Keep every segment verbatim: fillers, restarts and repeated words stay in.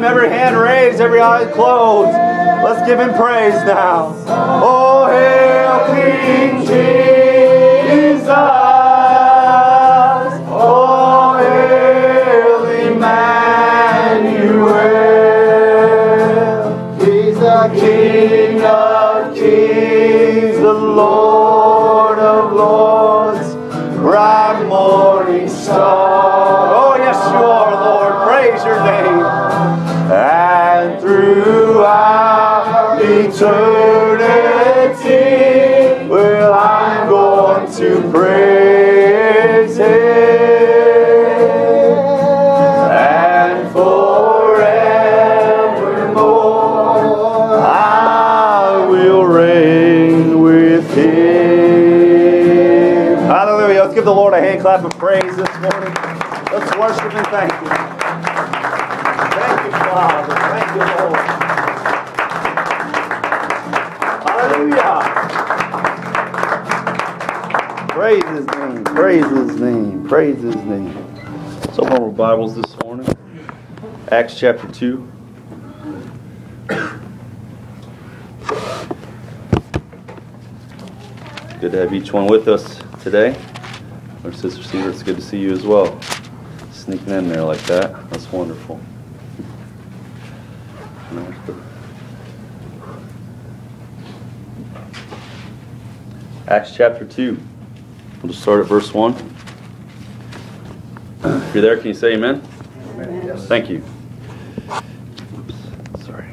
every hand raised, every eye closed. Let's give Him praise now. Oh, hail King Jesus. Oh, hail Emmanuel. He's the King of kings, the Lord of lords, bright morning star. Oh, yes, you are, Lord. Praise your name. And throughout eternity, well, I'm going to praise Him. And forevermore, I will reign with Him. Hallelujah. Let's give the Lord a hand clap of praise this morning. Let's worship and thank Him. Thank you, Father. Thank you, Lord. Hallelujah. Praise His name. Praise His name. Praise His name. So open our Bibles this morning. Acts chapter two. Good to have each one with us today. Our Sister Cedar, it's good to see you as well. Sneaking in there like that. That's wonderful. Acts chapter two. We'll just start at verse one. If you're there, can you say amen? Amen. Yes. Thank you. Oops, sorry.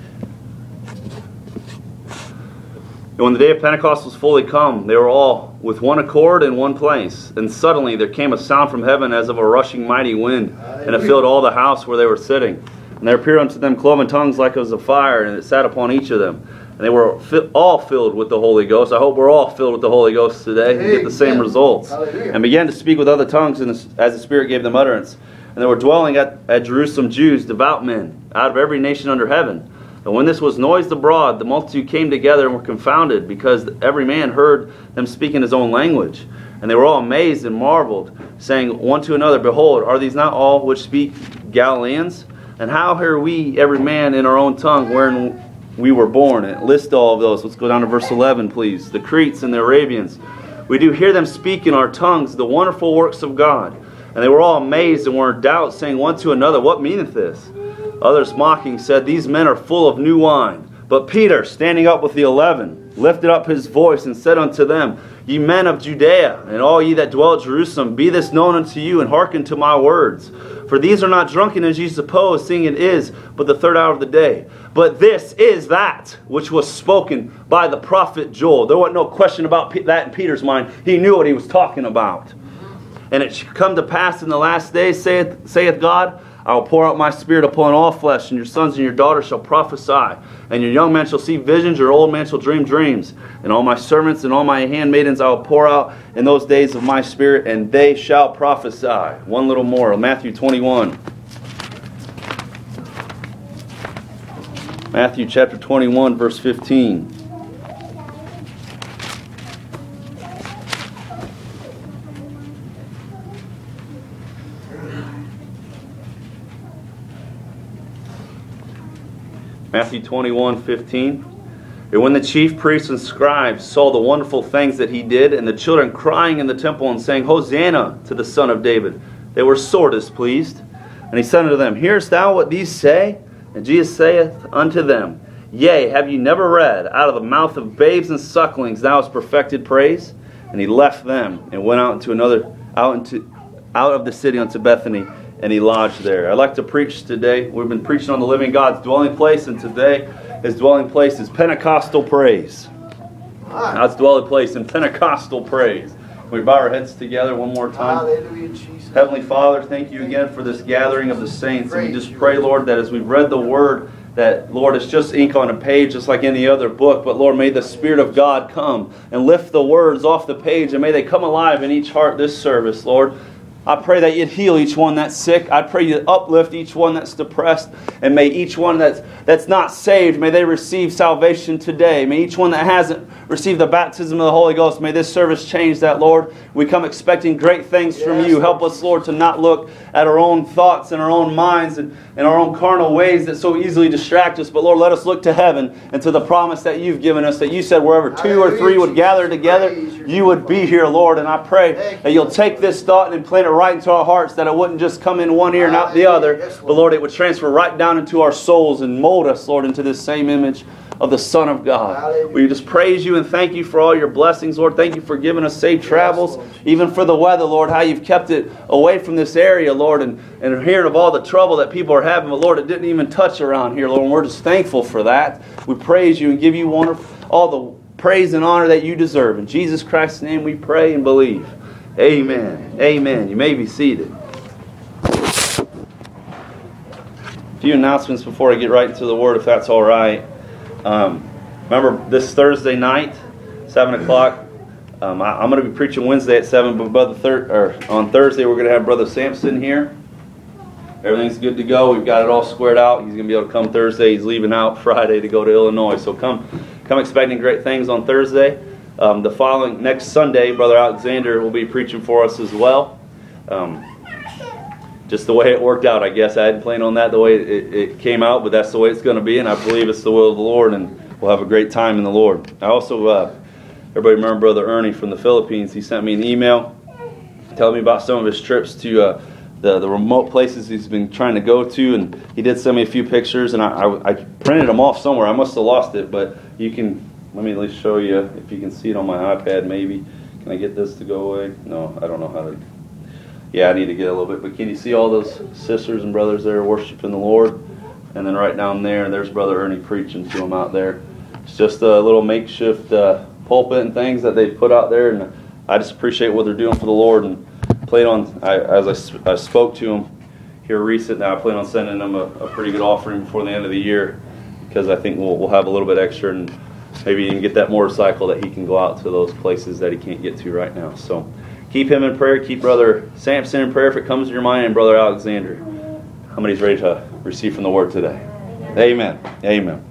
And when the day of Pentecost was fully come, they were all with one accord in one place. And suddenly there came a sound from heaven as of a rushing mighty wind, and it filled all the house where they were sitting. And there appeared unto them cloven tongues like as of fire, and it sat upon each of them. And they were fi- all filled with the Holy Ghost. I hope we're all filled with the Holy Ghost today and get the same results. Hallelujah. And began to speak with other tongues as the Spirit gave them utterance. And there were dwelling at, at Jerusalem Jews, devout men, out of every nation under heaven. And when this was noised abroad, the multitude came together and were confounded, because every man heard them speak in his own language. And they were all amazed and marveled, saying one to another, Behold, are these not all which speak Galileans? And how hear we every man in our own tongue wherein we were born? And list all of those. Let's go down to verse eleven, please. The Cretes and the Arabians. We do hear them speak in our tongues the wonderful works of God. And they were all amazed and were in doubt, saying one to another, What meaneth this? Others mocking said, These men are full of new wine. But Peter, standing up with the eleven, lifted up his voice and said unto them, Ye men of Judea, and all ye that dwell at Jerusalem, be this known unto you, and hearken to my words. For these are not drunken as ye suppose, seeing it is but the third hour of the day. But this is that which was spoken by the prophet Joel. There wasn't no question about that in Peter's mind. He knew what he was talking about. And it shall come to pass in the last days, saith, saith God, I will pour out my Spirit upon all flesh, and your sons and your daughters shall prophesy, and your young men shall see visions, your old men shall dream dreams. And all my servants and all my handmaidens I will pour out in those days of my Spirit, and they shall prophesy. One little more, Matthew twenty-one. Matthew chapter twenty-one, verse fifteen. Matthew twenty-one, fifteen. And when the chief priests and scribes saw the wonderful things that he did, and the children crying in the temple and saying, Hosanna to the Son of David, they were sore displeased. And he said unto them, Hearest thou what these say? And Jesus saith unto them, Yea, have ye never read, Out of the mouth of babes and sucklings thou hast perfected praise? And he left them and went out into another out into out of the city unto Bethany, and he lodged there. I'd like to preach today. We've been preaching on the living God's dwelling place, and today his dwelling place is Pentecostal praise. God's dwelling place in Pentecostal praise. We bow our heads together one more time. Hallelujah, Jesus. Heavenly Father, thank you again for this gathering of the saints. And we just pray, Lord, that as we've read the Word, that, Lord, it's just ink on a page just like any other book. But, Lord, may the Spirit of God come and lift the words off the page, and may they come alive in each heart this service, Lord. I pray that you'd heal each one that's sick. I pray you'd uplift each one that's depressed. And may each one that's that's not saved, may they receive salvation today. May each one that hasn't receive the baptism of the Holy Ghost. May this service change that, Lord. We come expecting great things yes. from you. Help us, Lord, to not look at our own thoughts and our own minds and, and our own carnal ways that so easily distract us. But, Lord, let us look to heaven and to the promise that you've given us, that you said wherever two or three would gather together, you would be here, Lord. And I pray that you'll take this thought and plant it right into our hearts, that it wouldn't just come in one ear and out the other, but, Lord, it would transfer right down into our souls and mold us, Lord, into this same image of the Son of God. Hallelujah. We just praise you and thank you for all your blessings, Lord. Thank you for giving us safe travels, yes, even for the weather, Lord, how you've kept it away from this area, Lord, and, and hearing of all the trouble that people are having, but Lord, it didn't even touch around here, Lord, and we're just thankful for that. We praise you and give you wonderful, all the praise and honor that you deserve. In Jesus Christ's name we pray and believe. Amen. Amen. You may be seated. A few announcements before I get right into the Word, if that's all right. Um, remember, this Thursday night, seven o'clock, um, I, I'm going to be preaching Wednesday at seven, but brother thir- or on Thursday we're going to have Brother Sampson here. Everything's good to go. We've got it all squared out. He's going to be able to come Thursday. He's leaving out Friday to go to Illinois. So come come expecting great things on Thursday. Um, the following, next Sunday, Brother Alexander will be preaching for us as well. Um, Just the way it worked out, I guess. I hadn't planned on that the way it, it came out, but that's the way it's going to be, and I believe it's the will of the Lord, and we'll have a great time in the Lord. I also, uh, everybody remember Brother Ernie from the Philippines. He sent me an email telling me about some of his trips to uh, the, the remote places he's been trying to go to, and he did send me a few pictures, and I, I, I printed them off somewhere. I must have lost it, but you can, let me at least show you, if you can see it on my iPad maybe. Can I get this to go away? No, I don't know how to. Yeah, I need to get a little bit, but can you see all those sisters and brothers there worshiping the Lord? And then right down there, there's Brother Ernie preaching to them out there. It's just a little makeshift uh, pulpit and things that they put out there, and I just appreciate what they're doing for the Lord. And plan on, I, as I, I spoke to them here recently, I plan on sending them a, a pretty good offering before the end of the year, because I think we'll, we'll have a little bit extra, and maybe even get that motorcycle that he can go out to those places that he can't get to right now. So keep him in prayer. Keep Brother Sampson in prayer if it comes to your mind, and Brother Alexander. How many's ready to receive from the Word today? Amen. Amen.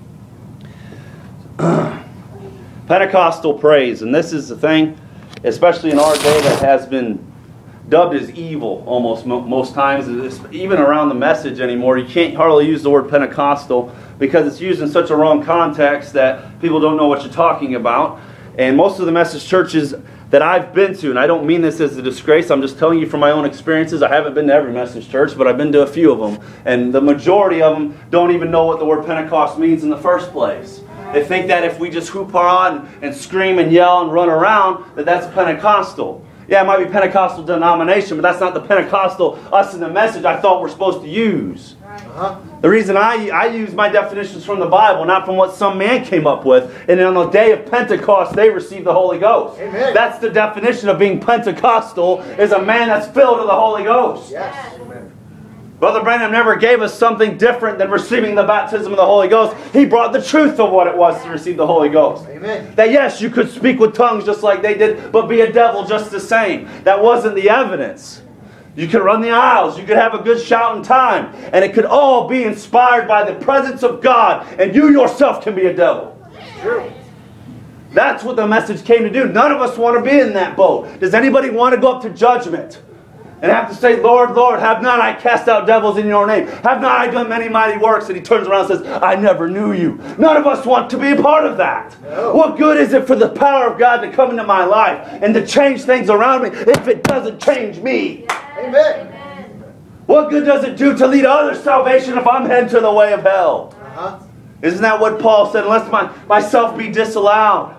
Pentecostal praise, and this is the thing, especially in our day, that has been dubbed as evil almost most times. It's even around the message anymore, you can't hardly use the word Pentecostal because it's used in such a wrong context that people don't know what you're talking about. And most of the message churches that I've been to, and I don't mean this as a disgrace, I'm just telling you from my own experiences. I haven't been to every message church, but I've been to a few of them. And the majority of them don't even know what the word Pentecost means in the first place. They think that if we just hoop on and scream and yell and run around, that that's Pentecostal. Yeah, it might be Pentecostal denomination, but that's not the Pentecostal us in the message I thought we're supposed to use. Uh-huh. The reason I, I use my definitions from the Bible, not from what some man came up with. And on the day of Pentecost, they received the Holy Ghost. Amen. That's the definition of being Pentecostal, is a man that's filled with the Holy Ghost. Yes. Amen. Brother Branham never gave us something different than receiving the baptism of the Holy Ghost. He brought the truth of what it was to receive the Holy Ghost. Amen. That yes, you could speak with tongues just like they did, but be a devil just the same. That wasn't the evidence. You could run the aisles. You could have a good shouting time. And it could all be inspired by the presence of God. And you yourself can be a devil. True. That's what the message came to do. None of us want to be in that boat. Does anybody want to go up to judgment and have to say, Lord, Lord, have not I cast out devils in your name? Have not I done many mighty works? And he turns around and says, I never knew you. None of us want to be a part of that. No. What good is it for the power of God to come into my life and to change things around me if it doesn't change me? Amen. What good does it do to lead others to salvation if I'm heading to the way of hell? Uh-huh. Isn't that what Paul said? Unless my, myself be disallowed.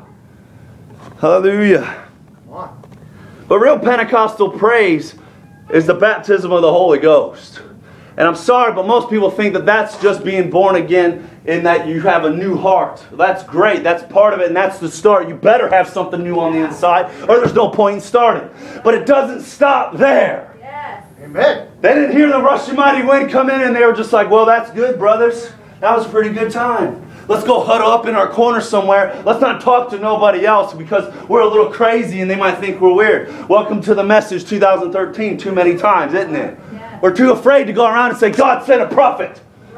Hallelujah. But real Pentecostal praise is the baptism of the Holy Ghost. And I'm sorry, but most people think that that's just being born again in that you have a new heart. That's great. That's part of it, and that's the start. You better have something new on the inside, or there's no point in starting. But it doesn't stop there. Yes. Amen. They didn't hear the rushing mighty wind come in, and they were just like, well, that's good, brothers. That was a pretty good time. Let's go huddle up in our corner somewhere. Let's not talk to nobody else because we're a little crazy and they might think we're weird. Welcome to the message twenty thirteen too many times, isn't it? Yeah. We're too afraid to go around and say, God sent a prophet. Right.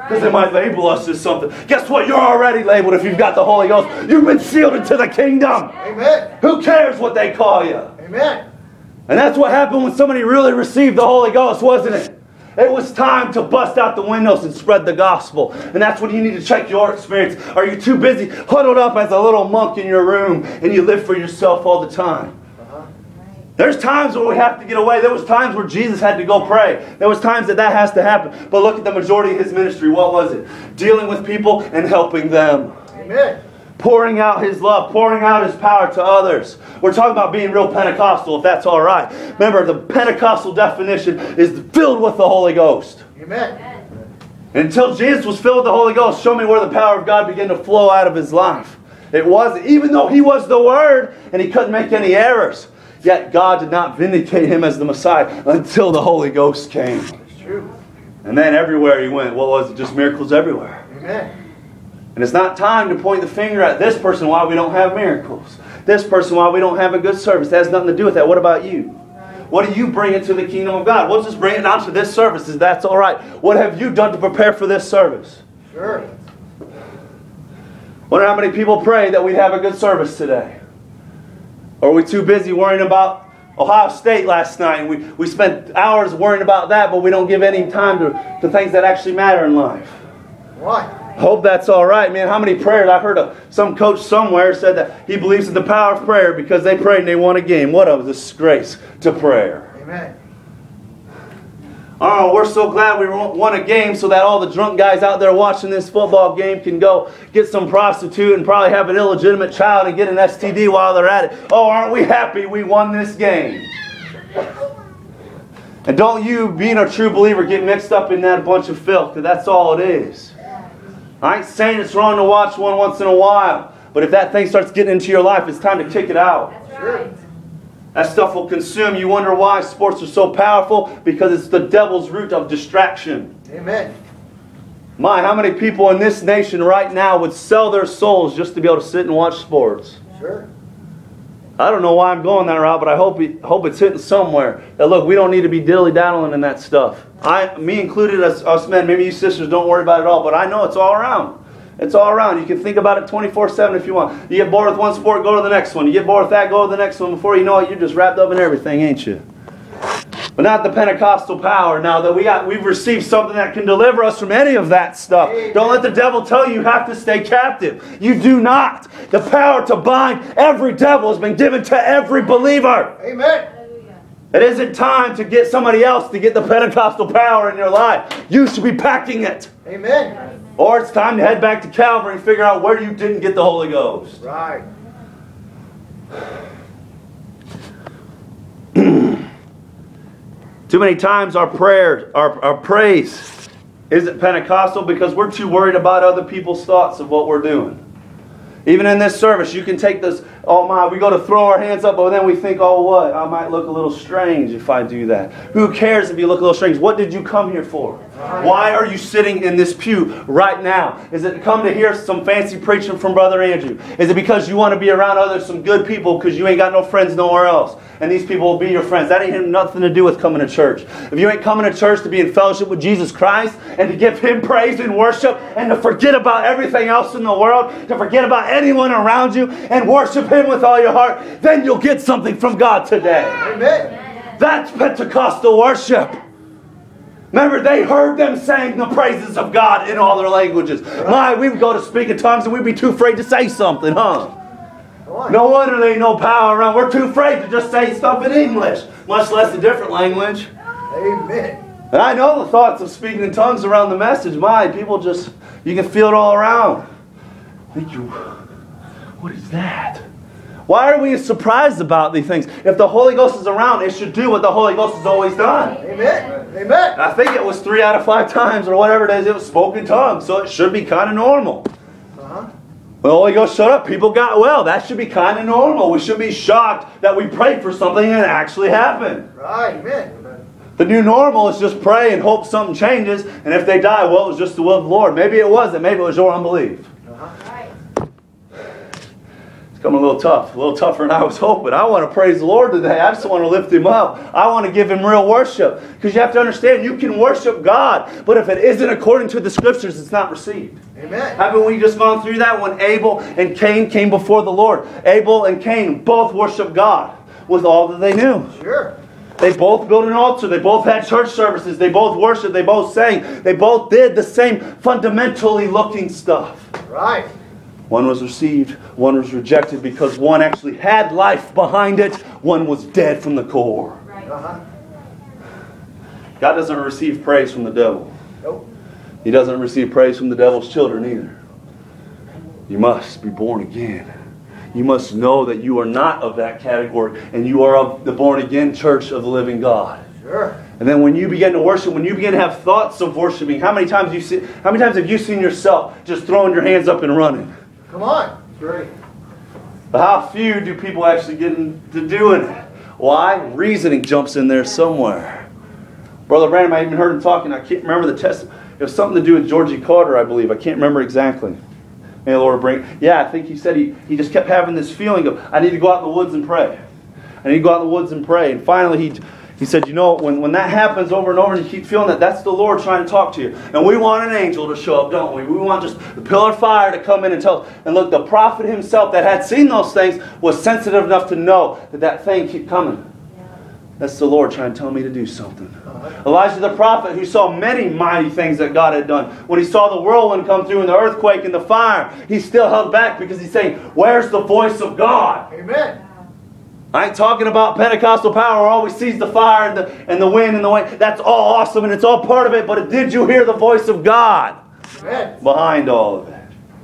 Because they might label us as something. Guess what? You're already labeled if you've got the Holy Ghost. You've been sealed into the kingdom. Amen. Who cares what they call you? Amen. And that's what happened when somebody really received the Holy Ghost, wasn't it? It was time to bust out the windows and spread the gospel. And that's when you need to check your experience. Are you too busy huddled up as a little monk in your room and you live for yourself all the time? Uh-huh. There's times where we have to get away. There was times where Jesus had to go pray. There was times that that has to happen. But look at the majority of His ministry. What was it? Dealing with people and helping them. Amen. Pouring out His love, pouring out His power to others. We're talking about being real Pentecostal, if that's all right. Remember, the Pentecostal definition is filled with the Holy Ghost. Amen. Until Jesus was filled with the Holy Ghost, show me where the power of God began to flow out of His life. It wasn't, even though He was the Word and He couldn't make any errors, yet God did not vindicate Him as the Messiah until the Holy Ghost came. That's true. And then everywhere He went, what was it? Just miracles everywhere. Amen. And it's not time to point the finger at this person why we don't have miracles. This person why we don't have a good service. That has nothing to do with that. What about you? What do you bring into the kingdom of God? We'll just bring it down to this service. Is that's all right? What have you done to prepare for this service? Sure. Wonder how many people pray that we'd have a good service today? Or are we too busy worrying about Ohio State last night? And we, we spent hours worrying about that, but we don't give any time to, to things that actually matter in life. Why? Hope that's all right, man. How many prayers? I heard a, some coach somewhere said that he believes in the power of prayer because they prayed and they won a game. What a disgrace to prayer. Amen. Oh, we're so glad we won a game so that all the drunk guys out there watching this football game can go get some prostitute and probably have an illegitimate child and get an S T D while they're at it. Oh, aren't we happy we won this game? And don't you, being a true believer, get mixed up in that bunch of filth, because that's all it is. I ain't saying it's wrong to watch one once in a while, but if that thing starts getting into your life, it's time to kick it out. That's right. That stuff will consume. You wonder why sports are so powerful? Because it's the devil's root of distraction. Amen. My, how many people in this nation right now would sell their souls just to be able to sit and watch sports? Sure. I don't know why I'm going that route, but I hope it, hope it's hitting somewhere. That look, we don't need to be dilly-daddling in that stuff. I, me included, us, us men, maybe you sisters don't worry about it all, but I know it's all around. It's all around. You can think about it twenty-four seven if you want. You get bored with one sport, go to the next one. You get bored with that, go to the next one. Before you know it, you're just wrapped up in everything, ain't you? But not the Pentecostal power. Now that we got, we've received something that can deliver us from any of that stuff. Amen. Don't let the devil tell you you have to stay captive. You do not. The power to bind every devil has been given to every believer. Amen. It isn't time to get somebody else to get the Pentecostal power in your life. You should be packing it. Amen. Or it's time to head back to Calvary and figure out where you didn't get the Holy Ghost. Right. Too many times our prayer, our, our praise isn't Pentecostal because we're too worried about other people's thoughts of what we're doing. Even in this service, you can take this, oh my, we go to throw our hands up, but then we think, oh what, I might look a little strange if I do that. Who cares if you look a little strange? What did you come here for? Why are you sitting in this pew right now? Is it come to hear some fancy preaching from Brother Andrew? Is it because you want to be around others, some good people, because you ain't got no friends nowhere else? And these people will be your friends. That ain't nothing to do with coming to church. If you ain't coming to church to be in fellowship with Jesus Christ and to give Him praise and worship and to forget about everything else in the world, to forget about anyone around you and worship Him with all your heart, then you'll get something from God today. Amen. That's Pentecostal worship. Remember, they heard them saying the praises of God in all their languages. My, we would go to speak in tongues and we'd be too afraid to say something, huh? No wonder there ain't no power around. We're too afraid to just say stuff in English, much less a different language. Amen. And I know the thoughts of speaking in tongues around the message. My, people just, you can feel it all around. Think you, what is that? Why are we surprised about these things? If the Holy Ghost is around, it should do what the Holy Ghost has always done. Amen. Amen. I think it was three out of five times or whatever it is, it was spoken tongues. So it should be kind of normal. Uh-huh. When the Holy Ghost showed up, people got well. That should be kind of normal. We should be shocked that we prayed for something and it actually happened. Right. Amen. The new normal is just pray and hope something changes. And if they die, well, it was just the will of the Lord. Maybe it wasn't. Maybe it was your unbelief. Uh-huh. It's Coming a little tough, a little tougher than I was hoping. I want to praise the Lord today. I just want to lift Him up. I want to give Him real worship. Because you have to understand, you can worship God, but if it isn't according to the Scriptures, it's not received. Amen. Haven't we just gone through that when Abel and Cain came before the Lord? Abel and Cain both worshiped God with all that they knew. Sure. They both built an altar. They both had church services. They both worshiped. They both sang. They both did the same fundamentally looking stuff. Right. One was received, one was rejected because one actually had life behind it. One was dead from the core. Right. Uh-huh. God doesn't receive praise from the devil. Nope. He doesn't receive praise from the devil's children either. You must be born again. You must know that you are not of that category and you are of the born again church of the living God. Sure. And then when you begin to worship, when you begin to have thoughts of worshiping, how many times you see, how many times have you seen yourself just throwing your hands up and running? Come on. Great. But how few do people actually get into doing it? Why? Reasoning jumps in there somewhere. Brother Branham, I even heard him talking. I can't remember the test. It was something to do with Georgie Carter, I believe. I can't remember exactly. May the Lord bring. Yeah, I think he said he, he just kept having this feeling of, I need to go out in the woods and pray. I need to go out in the woods and pray. And finally he he said, you know, when, when that happens over and over and you keep feeling that, that's the Lord trying to talk to you. And we want an angel to show up, don't we? We want just the pillar of fire to come in and tell us. And look, the prophet himself that had seen those things was sensitive enough to know that that thing kept coming. That's the Lord trying to tell me to do something. Elijah the prophet, who saw many mighty things that God had done, when he saw the whirlwind come through and the earthquake and the fire, he still held back because he's saying, where's the voice of God? Amen. I ain't talking about Pentecostal power where always sees the fire and the, and the wind and the wind. That's all awesome and it's all part of it, but did you hear the voice of God Amen. behind all of it?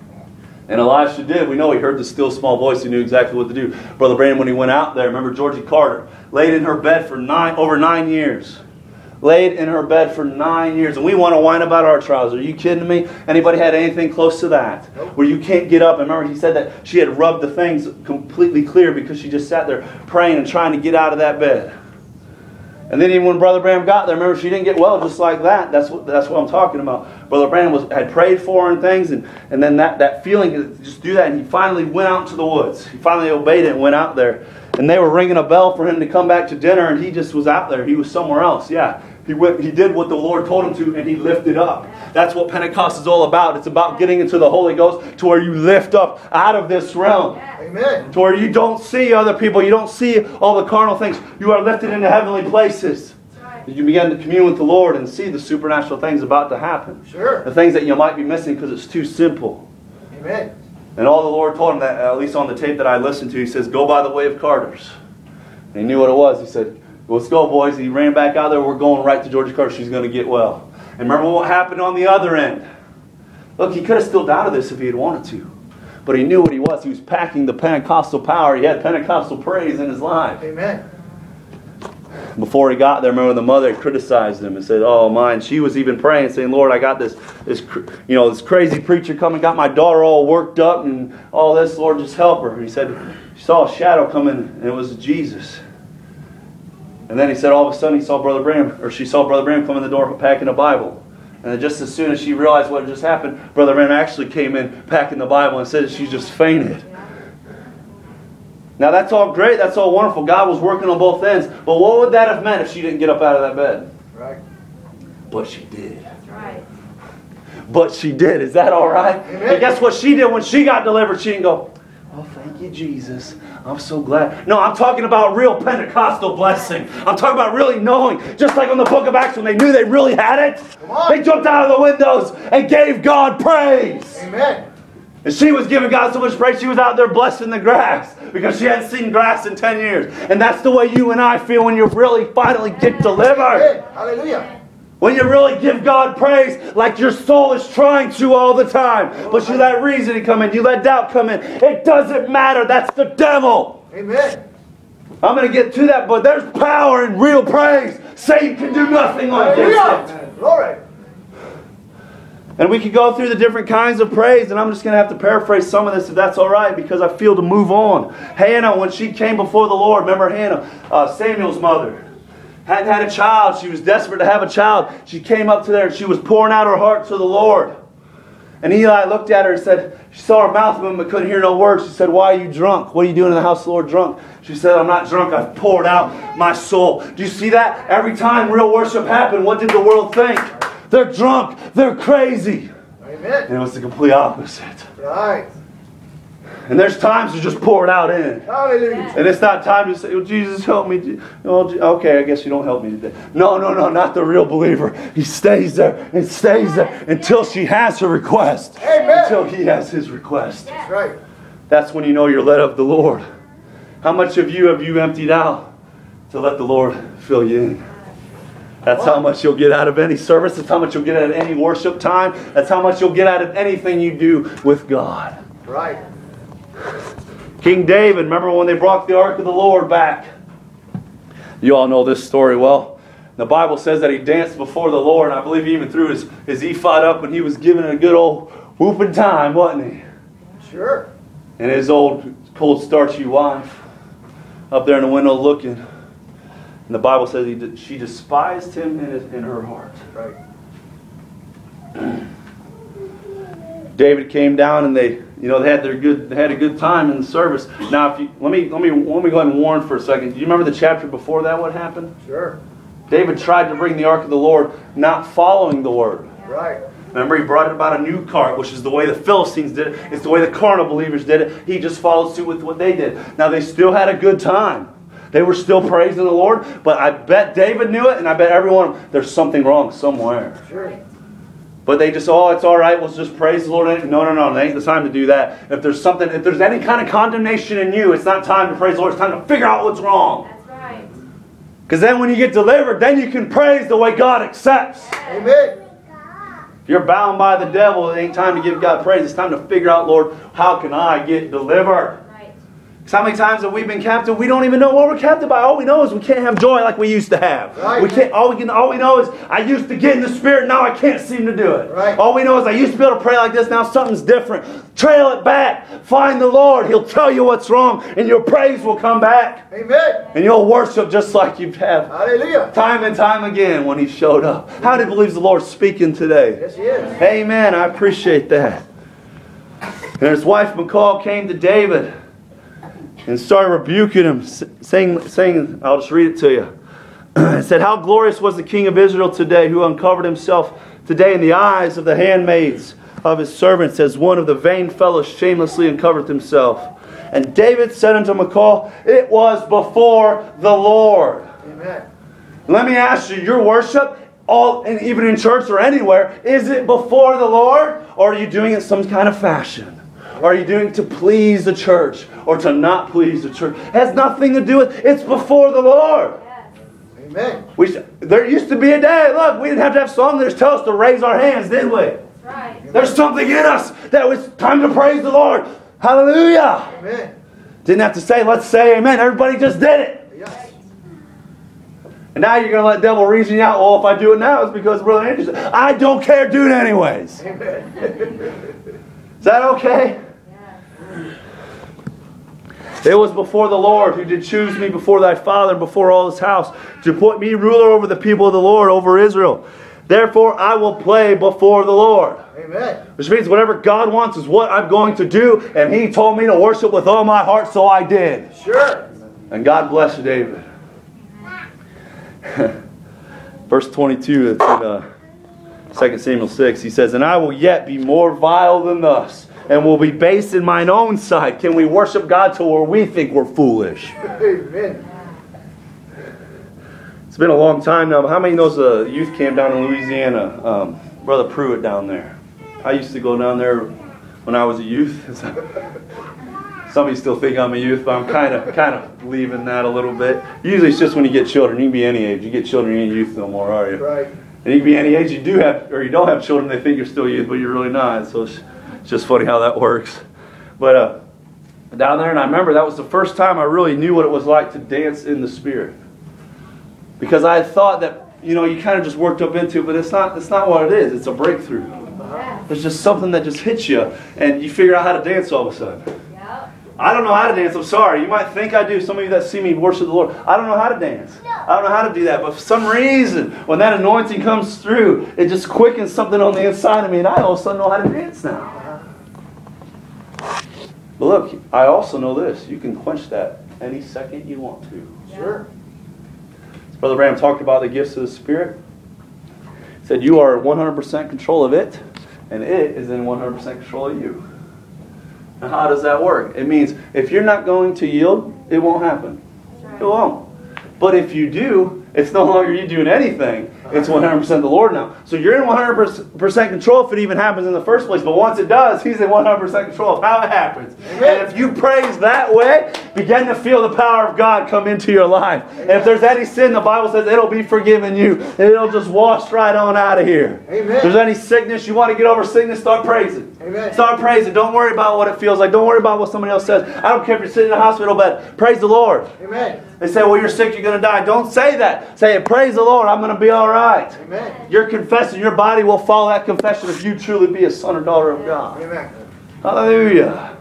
And Elisha did. We know he heard the still small voice. He knew exactly what to do. Brother Branham, when he went out there, remember Georgie Carter, laid in her bed for nine over nine years. Laid in her bed for nine years. And we want to whine about our trials. Are you kidding me? Anybody had anything close to that? Nope. Where you can't get up. And remember he said that she had rubbed the things completely clear because she just sat there praying and trying to get out of that bed. And then even when Brother Branham got there, remember she didn't get well just like that. That's what that's what I'm talking about. Brother Branham was had prayed for her and things, and, and then that, that feeling to just do that, and he finally went out into the woods. He finally obeyed it and went out there. And they were ringing a bell for him to come back to dinner, and he just was out there. He was somewhere else. Yeah. He went, he did what the Lord told him to, and he lifted up. That's what Pentecost is all about. It's about getting into the Holy Ghost to where you lift up out of this realm. Amen. To where you don't see other people. You don't see all the carnal things. You are lifted into heavenly places. You begin to commune with the Lord and see the supernatural things about to happen. Sure. The things that you might be missing because it's too simple. Amen. And all the Lord told him, that, at least on the tape that I listened to, he says, go by the way of Carter's. And he knew what it was. He said, let's go, boys. He ran back out there. We're going right to Georgia Carter. She's going to get well. And remember what happened on the other end. Look, he could have still doubted this if he had wanted to. But he knew what he was. He was packing the Pentecostal power. He had Pentecostal praise in his life. Amen. Before he got there, remember the mother criticized him and said, oh, mine. She was even praying, saying, Lord, I got this, this, you know, this crazy preacher coming, got my daughter all worked up and all this. Lord, just help her. He said, she saw a shadow coming, and it was Jesus. And then he said, all of a sudden, he saw Brother Branham, or she saw Brother Branham come in the door packing a Bible. And then just as soon as she realized what had just happened, Brother Branham actually came in packing the Bible and said she just fainted. Now that's all great, that's all wonderful. God was working on both ends. But what would that have meant if she didn't get up out of that bed? Right. But she did. That's right. But she did. Is that all right? Amen. And guess what she did when she got delivered? She didn't go, oh, thank you, Jesus. I'm so glad. No, I'm talking about real Pentecostal blessing. I'm talking about really knowing. Just like on the book of Acts when they knew they really had it. Come on. They jumped out of the windows and gave God praise. Amen. And she was giving God so much praise, she was out there blessing the grass because she hadn't seen grass in ten years. And that's the way you and I feel when you really finally get delivered. Amen. Hallelujah. When you really give God praise like your soul is trying to all the time. But you let reasoning come in, you let doubt come in. It doesn't matter, that's the devil. Amen. I'm going to get to that, but there's power in real praise. Satan can do nothing against it. Hallelujah. Glory. And we could go through the different kinds of praise, and I'm just going to have to paraphrase some of this if that's all right, because I feel to move on. Hannah, when she came before the Lord, remember Hannah, uh, Samuel's mother, hadn't had a child. She was desperate to have a child. She came up to there and she was pouring out her heart to the Lord. And Eli looked at her and said, she saw her mouth moving but couldn't hear no words. She said, why are you drunk? What are you doing in the house of the Lord drunk? She said, I'm not drunk. I've poured out my soul. Do you see that? Every time real worship happened, what did the world think? They're drunk. They're crazy. Amen. And it was the complete opposite. Right. And there's times to just pour it out in. Hallelujah. And it's not time to say, well, Jesus, help me. Oh, okay, I guess you don't help me today. No, no, no, not the real believer. He stays there and stays there until she has her request. Amen. Until he has his request. That's right. That's when you know you're led of the Lord. How much of you have you emptied out to let the Lord fill you in? That's how much you'll get out of any service. That's how much you'll get out of any worship time. That's how much you'll get out of anything you do with God. Right. King David, remember when they brought the ark of the Lord back? You all know this story well. The Bible says that he danced before the Lord, and I believe he even threw his, his ephod up when he was giving it a good old whooping time, wasn't he? Sure. And his old cold starchy wife up there in the window looking. And the Bible says he, she despised him in, his, in her heart. Right. David came down and they, you know, they had their good, they had a good time in the service. Now, if you let me let me let me go ahead and warn for a second. Do you remember the chapter before that? What happened? Sure. David tried to bring the ark of the Lord, not following the word. Right. Remember, he brought it about a new cart, which is the way the Philistines did it. It's the way the carnal believers did it. He just followed suit with what they did. Now, they still had a good time. They were still praising the Lord, but I bet David knew it, and I bet everyone, there's something wrong somewhere. Sure. But they just, oh, it's all right, let's just praise the Lord. No, no, no, it ain't the time to do that. If there's something, if there's any kind of condemnation in you, it's not time to praise the Lord. It's time to figure out what's wrong. That's right. Because then when you get delivered, then you can praise the way God accepts. Amen. If you're bound by the devil, it ain't time to give God praise. It's time to figure out, Lord, how can I get delivered? Right. Because how many times have we been captive? We don't even know what we're captive by. All we know is we can't have joy like we used to have. Right. We can't. All we can. All we know is I used to get in the Spirit. Now I can't seem to do it. Right. All we know is I used to be able to pray like this. Now something's different. Trail it back. Find the Lord. He'll tell you what's wrong, and your praise will come back, Amen. and you'll worship just like you have Hallelujah. time and time again when He showed up. How do you believe the Lord's speaking today? Yes, He is. Amen. I appreciate that. And his wife Michal came to David and started rebuking him, saying, saying, I'll just read it to you. It said, how glorious was the king of Israel today, who uncovered himself today in the eyes of the handmaids of his servants, as one of the vain fellows shamelessly uncovered himself. And David said unto Michal, it was before the Lord. Amen. Let me ask you, your worship, all, and even in church or anywhere, is it before the Lord, or are you doing it some kind of fashion? Or are you doing it to please the church or to not please the church? It has nothing to do with it. It's before the Lord. Amen. We, there used to be a day, look, we didn't have to have song leaders tell us to raise our hands, did we? That's right. There's something in us that was time to praise the Lord. Hallelujah. Amen. Didn't have to say, let's say amen. Everybody just did it. Yes. And now you're going to let the devil reason you out. Well, if I do it now, it's because Brother Andrew said, I don't care, do it anyways. Amen. Is that okay? It was before the Lord who did choose me before thy father and before all his house, to put me ruler over the people of the Lord, over Israel. Therefore I will play before the Lord. Amen. Which means whatever God wants is what I'm going to do. And He told me to worship with all my heart, so I did. Sure. And God bless David. Verse twenty-two, it's in uh, Second Samuel six. He says, and I will yet be more vile than thus, and will be base in mine own sight. Can we worship God till where we think we're foolish? Amen. It's been a long time now, but how many knows a youth camp down in Louisiana? Um, Brother Pruitt down there. I used to go down there when I was a youth. Some of you still think I'm a youth, but I'm kind of kind of leaving that a little bit. Usually it's just when you get children. You can be any age. You get children, you ain't youth no more, are you? Right. And you can be any age. You do have, or you don't have children, they think you're still youth, but you're really not. So it's, it's just funny how that works. But uh, down there, and I remember that was the first time I really knew what it was like to dance in the Spirit. Because I thought that, you know, you kind of just worked up into it, but it's not, it's not what it is. It's a breakthrough. There's just something that just hits you, and you figure out how to dance all of a sudden. Yep. I don't know how to dance. I'm sorry. You might think I do. Some of you that see me worship the Lord, I don't know how to dance. I don't know how to do that. But for some reason, when that anointing comes through, it just quickens something on the inside of me, and I all of a sudden know how to dance now. But look, I also know this. You can quench that any second you want to. Sure. Brother Branham talked about the gifts of the Spirit. He said you are one hundred percent control of it, and it is in one hundred percent control of you. Now how does that work? It means if you're not going to yield, it won't happen. It won't. But if you do, it's no longer you doing anything. It's one hundred percent the Lord now. So you're in one hundred percent control if it even happens in the first place. But once it does, He's in one hundred percent control of how it happens. Amen. And if you praise that way, begin to feel the power of God come into your life. Amen. And if there's any sin, the Bible says it'll be forgiven you. It'll just wash right on out of here. Amen. If there's any sickness, you want to get over sickness, start praising. Amen. Start praising. Don't worry about what it feels like. Don't worry about what somebody else says. I don't care if you're sitting in a hospital bed. Praise the Lord. Amen. They say, well, you're sick, you're going to die. Don't say that. Say, praise the Lord, I'm going to be all right. Amen. You're confessing. Your body will follow that confession if you truly be a son or daughter of God. Amen. Hallelujah.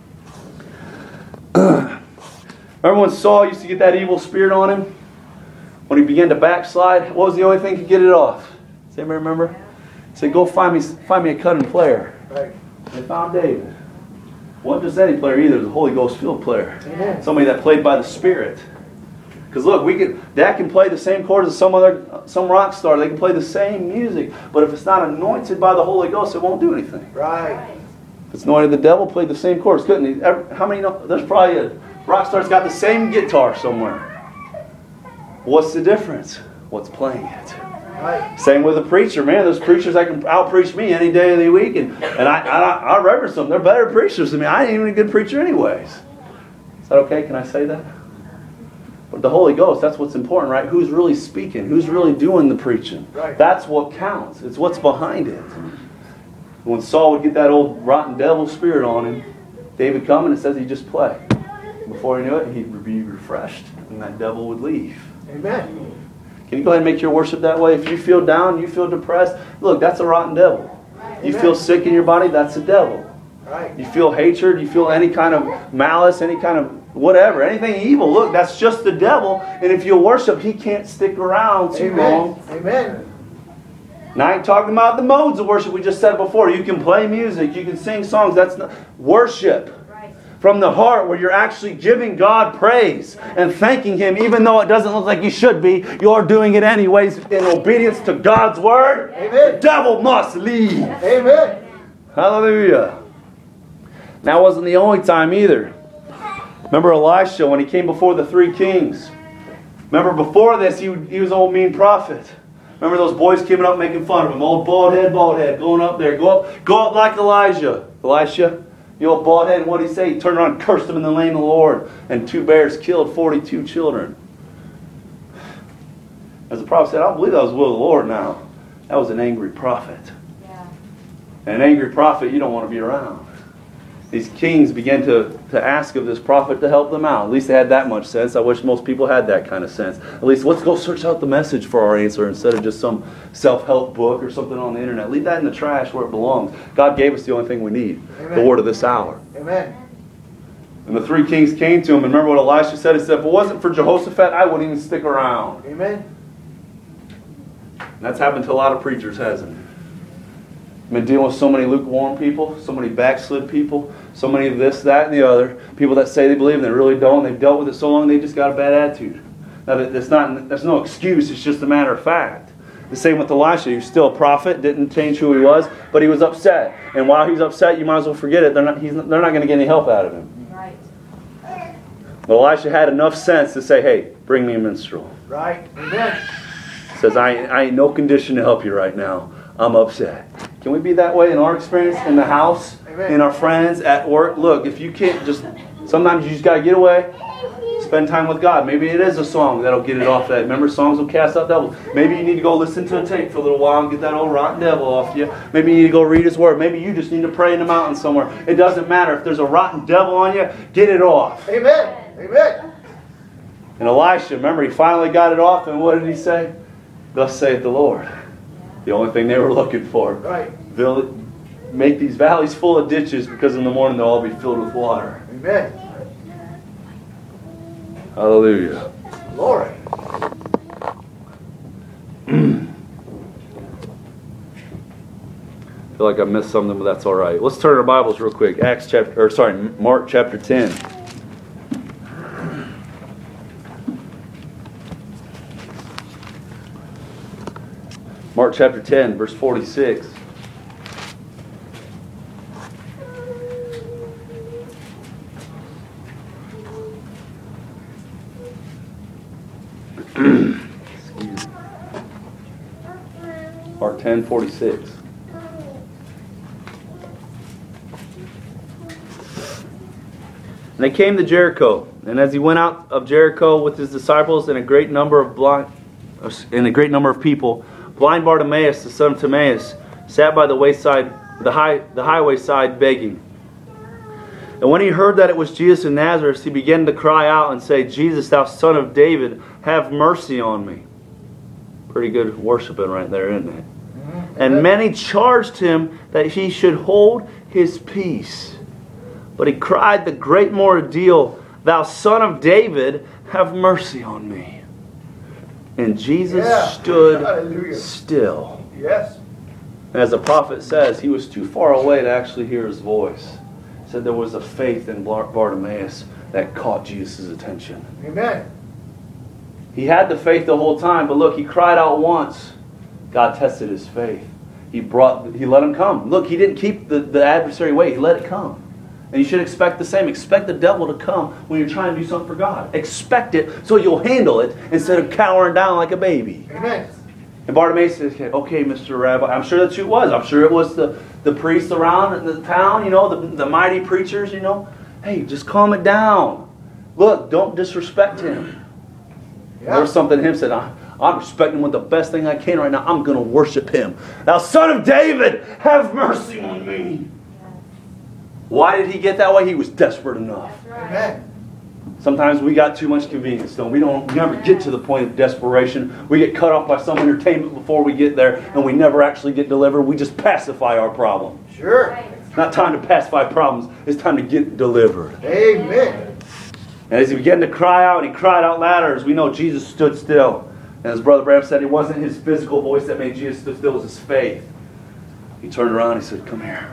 Remember when Saul used to get that evil spirit on him? When he began to backslide, what was the only thing that could get it off? Does anybody remember? He said, go find me, find me a cutting player. Right. They found David. Wasn't just any player either. It was a Holy Ghost filled player. Amen. Somebody that played by the Spirit. Because look, we could that can play the same chords as some other some rock star. They can play the same music, but if it's not anointed by the Holy Ghost, it won't do anything. Right. If it's anointed, the devil played the same chords, couldn't he? How many know? There's probably a rock star's got the same guitar somewhere. What's the difference? What's playing it? Right. Same with a preacher, man. There's preachers that can out-preach me any day of the week, and, and I, I I reverence them. They're better preachers than me. I ain't even a good preacher anyways. Is that okay? Can I say that? But the Holy Ghost, that's what's important, right? Who's really speaking? Who's really doing the preaching? Right. That's what counts. It's what's behind it. When Saul would get that old rotten devil spirit on him, David come and it says he'd just play. Before he knew it, he'd be refreshed, and that devil would leave. Amen. Can you go ahead and make your worship that way? If you feel down, you feel depressed, look, that's a rotten devil. You Amen. feel sick in your body, that's a devil. Right. You feel hatred, you feel any kind of malice, any kind of whatever, anything evil, look, that's just the devil. And if you worship, he can't stick around too Amen. long. Amen. Now I ain't talking about the modes of worship we just said before. You can play music, you can sing songs. That's not worship. From the heart, where you're actually giving God praise and thanking Him, even though it doesn't look like you should be, you're doing it anyways in obedience to God's word. Amen. The devil must leave. Amen. Hallelujah. That wasn't the only time either. Remember Elisha when he came before the three kings? Remember before this, he, he was an old mean prophet. Remember those boys coming up making fun of him? Old bald head, bald head, going up there. Go up, go up like Elijah. Elisha. The old bald head, what did he say? He turned around and cursed them in the name of the Lord. And two bears killed forty-two children. As the prophet said, I don't believe that was the will of the Lord now. That was an angry prophet. Yeah. And an angry prophet you don't want to be around. These kings began to, to ask of this prophet to help them out. At least they had that much sense. I wish most people had that kind of sense. At least let's go search out the message for our answer instead of just some self-help book or something on the internet. Leave that in the trash where it belongs. God gave us the only thing we need. Amen. The word of this hour. Amen. And the three kings came to him. And remember what Elisha said? He said, if it wasn't for Jehoshaphat, I wouldn't even stick around. Amen. And that's happened to a lot of preachers, hasn't it? I've been dealing with so many lukewarm people, so many backslid people, so many of this, that, and the other. People that say they believe and they really don't. They've dealt with it so long they just got a bad attitude. Now, that's not, that's no excuse. It's just a matter of fact. The same with Elisha. He was still a prophet, didn't change who he was, but he was upset. And while he's upset, you might as well forget it. They're not, he's, they're not going to get any help out of him. Right. But Elisha had enough sense to say, hey, bring me a minstrel. Right. Amen. He says, I, I ain't no condition to help you right now. I'm upset. Can we be that way in our experience, in the house, Amen. in our friends, at work? Look, if you can't just, sometimes you just got to get away, spend time with God. Maybe it is a song that'll get it off that. Remember, songs will cast out devils. Maybe you need to go listen to a tape for a little while and get that old rotten devil off you. Maybe you need to go read His Word. Maybe you just need to pray in the mountains somewhere. It doesn't matter. If there's a rotten devil on you, get it off. Amen. Amen. And Elisha, remember, he finally got it off, and what did he say? Thus saith the Lord. The only thing they were looking for. Right. Make these valleys full of ditches, because in the morning they'll all be filled with water. Amen. Hallelujah. Glory. I feel like I missed something, but that's all right. Let's turn our Bibles real quick. Acts chapter, or sorry, Mark chapter ten. Mark chapter ten, verse forty-six. Excuse me. Mark ten, forty-six. And they came to Jericho, and as he went out of Jericho with his disciples and a great number of blind, and a great number of people, blind Bartimaeus, the son of Timaeus, sat by the wayside, the high, the highway side, begging. And when he heard that it was Jesus of Nazareth, he began to cry out and say, "Jesus, thou son of David, have mercy on me." Pretty good worshiping right there, isn't it? And many charged him that he should hold his peace. But he cried the great more deal, "Thou son of David, have mercy on me." And Jesus Yeah. stood Hallelujah. still. Yes. As the prophet says, he was too far away to actually hear his voice. He said there was a faith in Bar- Bartimaeus that caught Jesus' attention. Amen. He had the faith the whole time, but look, he cried out once. God tested his faith. He brought, he let him come. Look, he didn't keep the, the adversary away. He let it come. And you should expect the same. Expect the devil to come when you're trying to do something for God. Expect it so you'll handle it instead of cowering down like a baby. Amen. And Bartimaeus says, "Okay, Mister Rabbi," I'm sure that's who it was. I'm sure it was the, the priests around in the town, you know, the, the mighty preachers, you know. Hey, just calm it down. Look, don't disrespect him. Yeah. There was something him said, I, I'm respecting him with the best thing I can right now. I'm going to worship him. "Thou son of David, have mercy on me." Why did he get that way? He was desperate enough. Amen. Sometimes we got too much convenience, don't we? We don't we never get to the point of desperation. We get cut off by some entertainment before we get there, and we never actually get delivered. We just pacify our problem. Sure. It's not time to pacify problems. It's time to get delivered. Amen. And as he began to cry out, and he cried out louder, as we know, Jesus stood still. And as Brother Bram said, it wasn't his physical voice that made Jesus stood still, it was his faith. He turned around and he said, "Come here."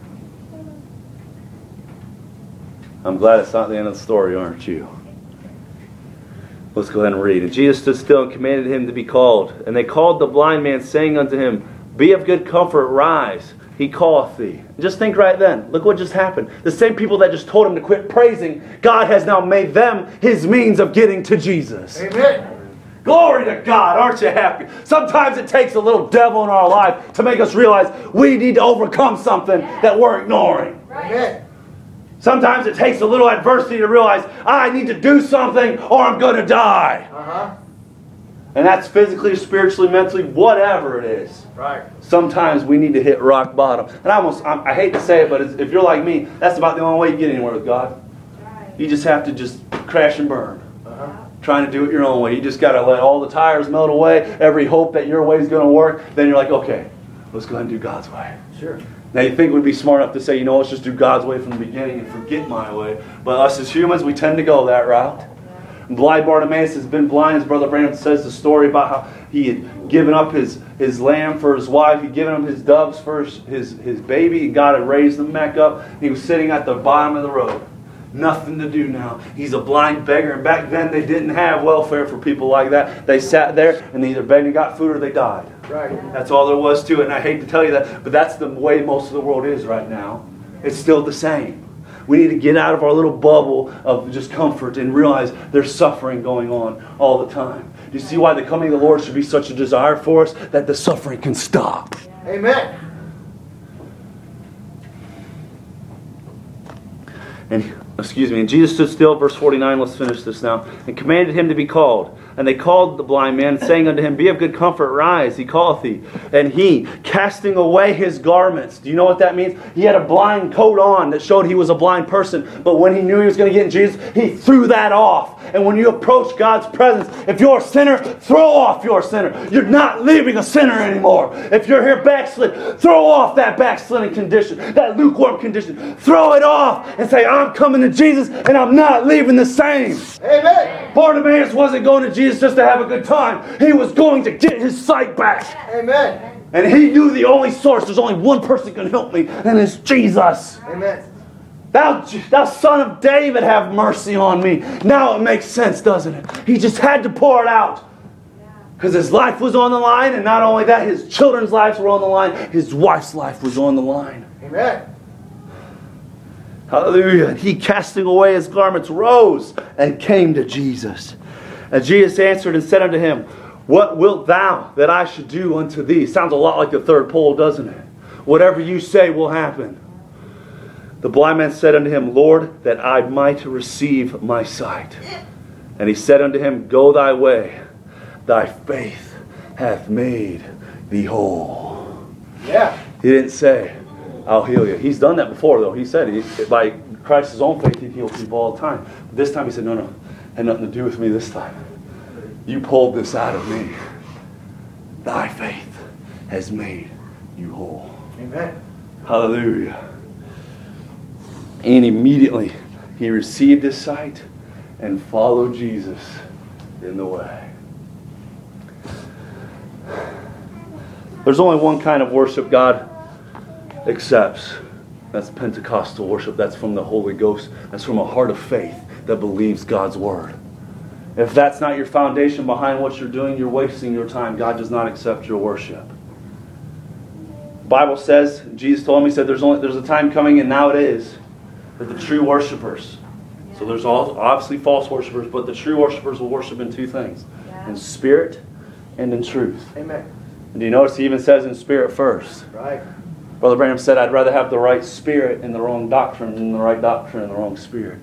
I'm glad it's not the end of the story, aren't you? Let's go ahead and read. "And Jesus stood still and commanded him to be called. And they called the blind man, saying unto him, Be of good comfort, rise, he calleth thee." Just think right then. Look what just happened. The same people that just told him to quit praising, God has now made them his means of getting to Jesus. Amen. Glory to God. Aren't you happy? Sometimes it takes a little devil in our life to make us realize we need to overcome something that we're ignoring. Amen. Sometimes it takes a little adversity to realize I need to do something or I'm going to die. Uh-huh. And that's physically, spiritually, mentally, whatever it is. Right. Sometimes we need to hit rock bottom. And I almost, I, I hate to say it, but it's, if you're like me, that's about the only way you get anywhere with God. You just have to just crash and burn. Uh-huh. Trying to do it your own way. You just got to let all the tires melt away, every hope that your way is going to work. Then you're like, okay, let's go ahead and do God's way. Sure. Now you think we'd be smart enough to say, you know, let's just do God's way from the beginning and forget my way. But us as humans, we tend to go that route. Blind Bartimaeus has been blind. As Brother Brandon says the story about how he had given up his, his lamb for his wife. He'd given up his doves for his, his, his baby. And God had raised them back up. He was sitting at the bottom of the road. Nothing to do now. He's a blind beggar. And back then they didn't have welfare for people like that. They sat there and they either begged and got food or they died. Right. That's all there was to it. And I hate to tell you that, but that's the way most of the world is right now. It's still the same. We need to get out of our little bubble of just comfort and realize there's suffering going on all the time. Do you see why the coming of the Lord should be such a desire for us? That the suffering can stop. Amen. And excuse me, and Jesus stood still, verse forty-nine, let's finish this now, and commanded him to be called. And they called the blind man, saying unto him, Be of good comfort, rise, he calleth thee. And he, casting away his garments. Do you know what that means? He had a blind coat on that showed he was a blind person. But when he knew he was going to get in Jesus, he threw that off. And when you approach God's presence, if you're a sinner, throw off your sinner. You're not living a sinner anymore. If you're here backslid, throw off that backsliding condition, that lukewarm condition. Throw it off and say, I'm coming to Jesus and I'm not leaving the same. Amen. Bartimaeus wasn't going to Jesus just to have a good time. He was going to get his sight back. Amen. And he knew the only source, there's only one person can help me, and it's Jesus. Amen. Thou, thou son of David, have mercy on me. Now it makes sense, doesn't it? He just had to pour it out. Because his life was on the line, and not only that, his children's lives were on the line. His wife's life was on the line. Amen. Hallelujah. And he, casting away his garments, rose and came to Jesus. And Jesus answered and said unto him, What wilt thou that I should do unto thee? Sounds a lot like the third pole, doesn't it? Whatever you say will happen. The blind man said unto him, Lord, that I might receive my sight. And he said unto him, Go thy way, thy faith hath made thee whole. Yeah. He didn't say, I'll heal you. He's done that before, though. He said, he, by Christ's own faith, he'd heal people all the time. But this time he said, no, no, had nothing to do with me this time. You pulled this out of me. Thy faith has made you whole. Amen. Hallelujah. And immediately he received his sight and followed Jesus in the way. There's only one kind of worship God accepts. That's Pentecostal worship. That's from the Holy Ghost. That's from a heart of faith that believes God's Word. If that's not your foundation behind what you're doing, you're wasting your time. God does not accept your worship. The Bible says, Jesus told him, he said, there's only there's a time coming, and now it is, that the true worshipers. So there's all, obviously false worshipers, but the true worshipers will worship in two things. Yeah. In spirit and in truth. Amen. And do you notice he even says in spirit first? Right. Brother Branham said, I'd rather have the right spirit and the wrong doctrine than the right doctrine and the wrong spirit.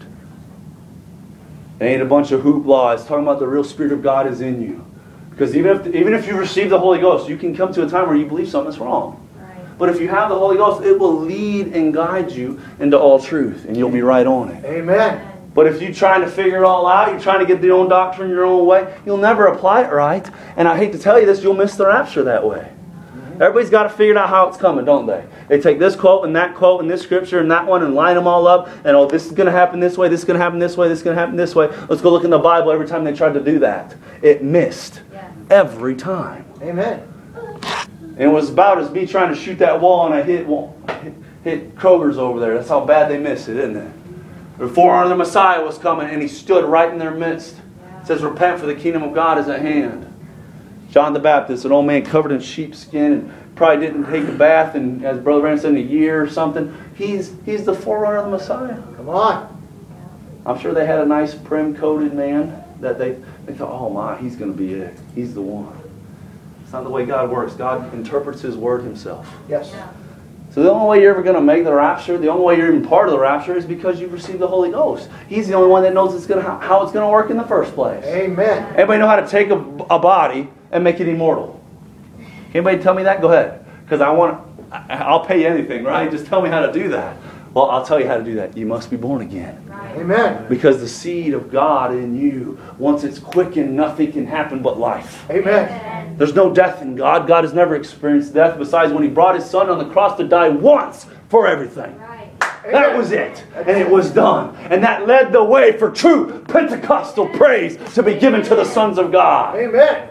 It ain't a bunch of hoopla. It's talking about the real Spirit of God is in you. Because even if even if you receive the Holy Ghost, you can come to a time where you believe something's wrong. Right. But if you have the Holy Ghost, it will lead and guide you into all truth. And you'll be right on it. Amen. But if you're trying to figure it all out, you're trying to get your own doctrine your own way, you'll never apply it right. And I hate to tell you this, you'll miss the rapture that way. Everybody's got to figure out how it's coming, don't they? They take this quote and that quote and this scripture and that one and line them all up. And oh, this is going to happen this way, this is going to happen this way, this is going to happen this way. Let's go look in the Bible every time they tried to do that. It missed Yeah. every time. Amen. And it was about as me trying to shoot that wall and I hit, well, hit, hit Kroger's over there. That's how bad they missed it, isn't it? The forerunner of the Messiah was coming and he stood right in their midst. It says, repent for the kingdom of God is at hand. John the Baptist, an old man covered in sheepskin and probably didn't take a bath in, as Brother Brandon said, in a year or something. He's he's the forerunner of the Messiah. Come on. I'm sure they had a nice prim-coated man that they, they thought, oh my, he's going to be it. He's the one. It's not the way God works. God interprets His Word Himself. Yes. Yeah. So the only way you're ever going to make the rapture, the only way you're even part of the rapture is because you've received the Holy Ghost. He's the only one that knows it's going to, how it's going to work in the first place. Amen. Anybody know how to take a, a body and make it immortal? Anybody tell me that? Go ahead. Because I want, I, I'll pay you anything, right? Just tell me how to do that. Well, I'll tell you how to do that. You must be born again. Right. Amen. Because the seed of God in you, once it's quickened, nothing can happen but life. Amen. There's no death in God. God has never experienced death besides when He brought His Son on the cross to die once for everything. Right. That was it. And it was done. And that led the way for true Pentecostal praise to be given to the sons of God. Amen.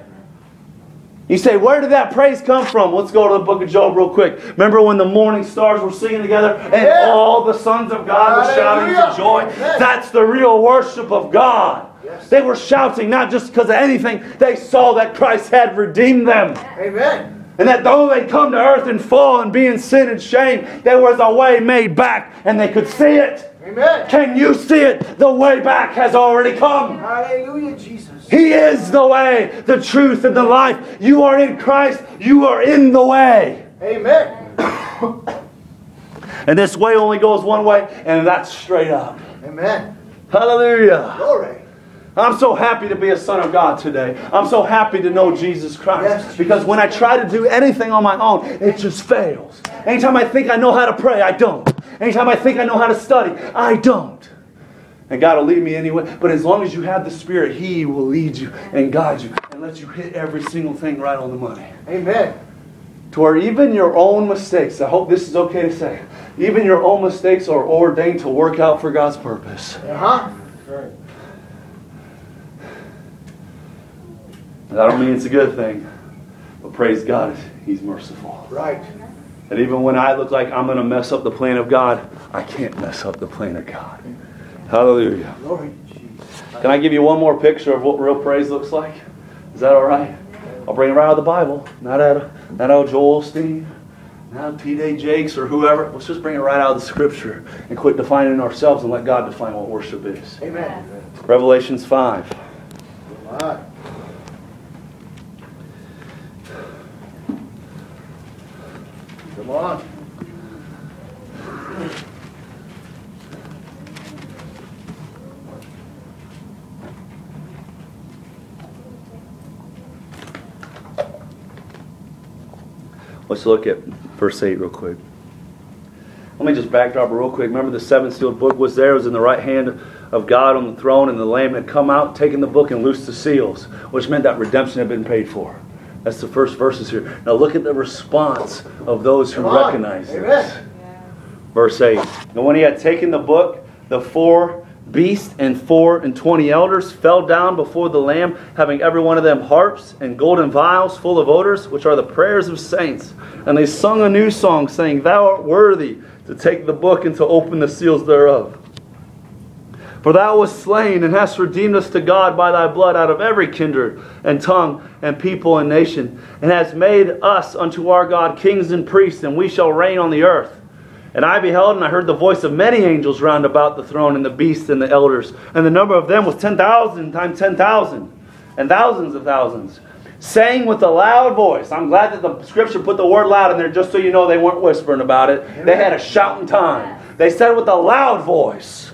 You say, where did that praise come from? Let's go to the book of Job real quick. Remember when the morning stars were singing together and Yeah. all the sons of God were shouting Hallelujah. for joy? Amen. That's the real worship of God. Yes. They were shouting not just because of anything. They saw that Christ had redeemed them. Amen. And that though they'd come to earth and fall and be in sin and shame, there was a way made back and they could see it. Amen. Can you see it? The way back has already come. Hallelujah, Jesus. He is the way, the truth, and the life. You are in Christ. You are in the way. Amen. And this way only goes one way, and that's straight up. Amen. Hallelujah. Glory. I'm so happy to be a son of God today. I'm so happy to know Jesus Christ. Yes. Because when I try to do anything on my own, it just fails. Anytime I think I know how to pray, I don't. Anytime I think I know how to study, I don't. And God will lead me anyway. But as long as you have the Spirit, He will lead you and guide you and let you hit every single thing right on the money. Amen. To where even your own mistakes, I hope this is okay to say, even your own mistakes are ordained to work out for God's purpose. Uh-huh. Right. I don't mean it's a good thing, but praise God, He's merciful. Right. And even when I look like I'm going to mess up the plan of God, I can't mess up the plan of God. Hallelujah. Glory to Jesus. Can I give you one more picture of what real praise looks like? Is that all right? I'll bring it right out of the Bible. Not out of, not out of Joel Osteen, not out of T D Jakes or whoever. Let's just bring it right out of the Scripture and quit defining ourselves and let God define what worship is. Amen. Revelations five. All right. Come on. Let's look at verse eight real quick. Let me just backdrop real quick. Remember the seventh sealed book was there. It was in the right hand of God on the throne, and the Lamb had come out, taken the book, and loosed the seals, which meant that redemption had been paid for. That's the first verses here. Now look at the response of those who Come on. recognize Amen. this. Verse eight. And when he had taken the book, the four beasts and four and twenty elders fell down before the Lamb, having every one of them harps and golden vials full of odors, which are the prayers of saints. And they sung a new song, saying, Thou art worthy to take the book and to open the seals thereof. For thou wast slain and hast redeemed us to God by thy blood out of every kindred and tongue and people and nation, and hast made us unto our God kings and priests, and we shall reign on the earth. And I beheld, and I heard the voice of many angels round about the throne, and the beasts and the elders. And the number of them was ten thousand times ten thousand, and thousands of thousands, saying with a loud voice. I'm glad that the Scripture put the word loud in there, just so you know they weren't whispering about it. Amen. They had a shouting time. They said with a loud voice,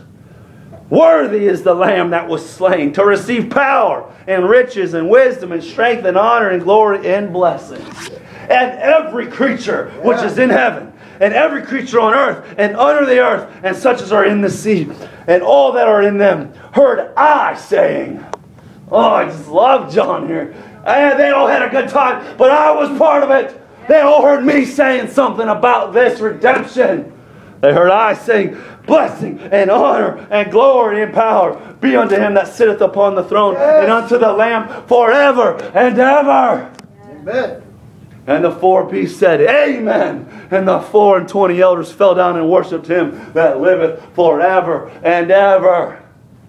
Worthy is the Lamb that was slain to receive power and riches and wisdom and strength and honor and glory and blessings. And every creature which is in heaven, and every creature on earth and under the earth, and such as are in the sea, and all that are in them, heard I saying, oh, I just love John here. And they all had a good time, but I was part of it. They all heard me saying something about this redemption. They heard I saying, blessing and honor and glory and power be unto him that sitteth upon the throne, yes, and unto the Lamb forever and ever. Amen. And the four beasts said, Amen. And the four and twenty elders fell down and worshipped him that liveth forever and ever.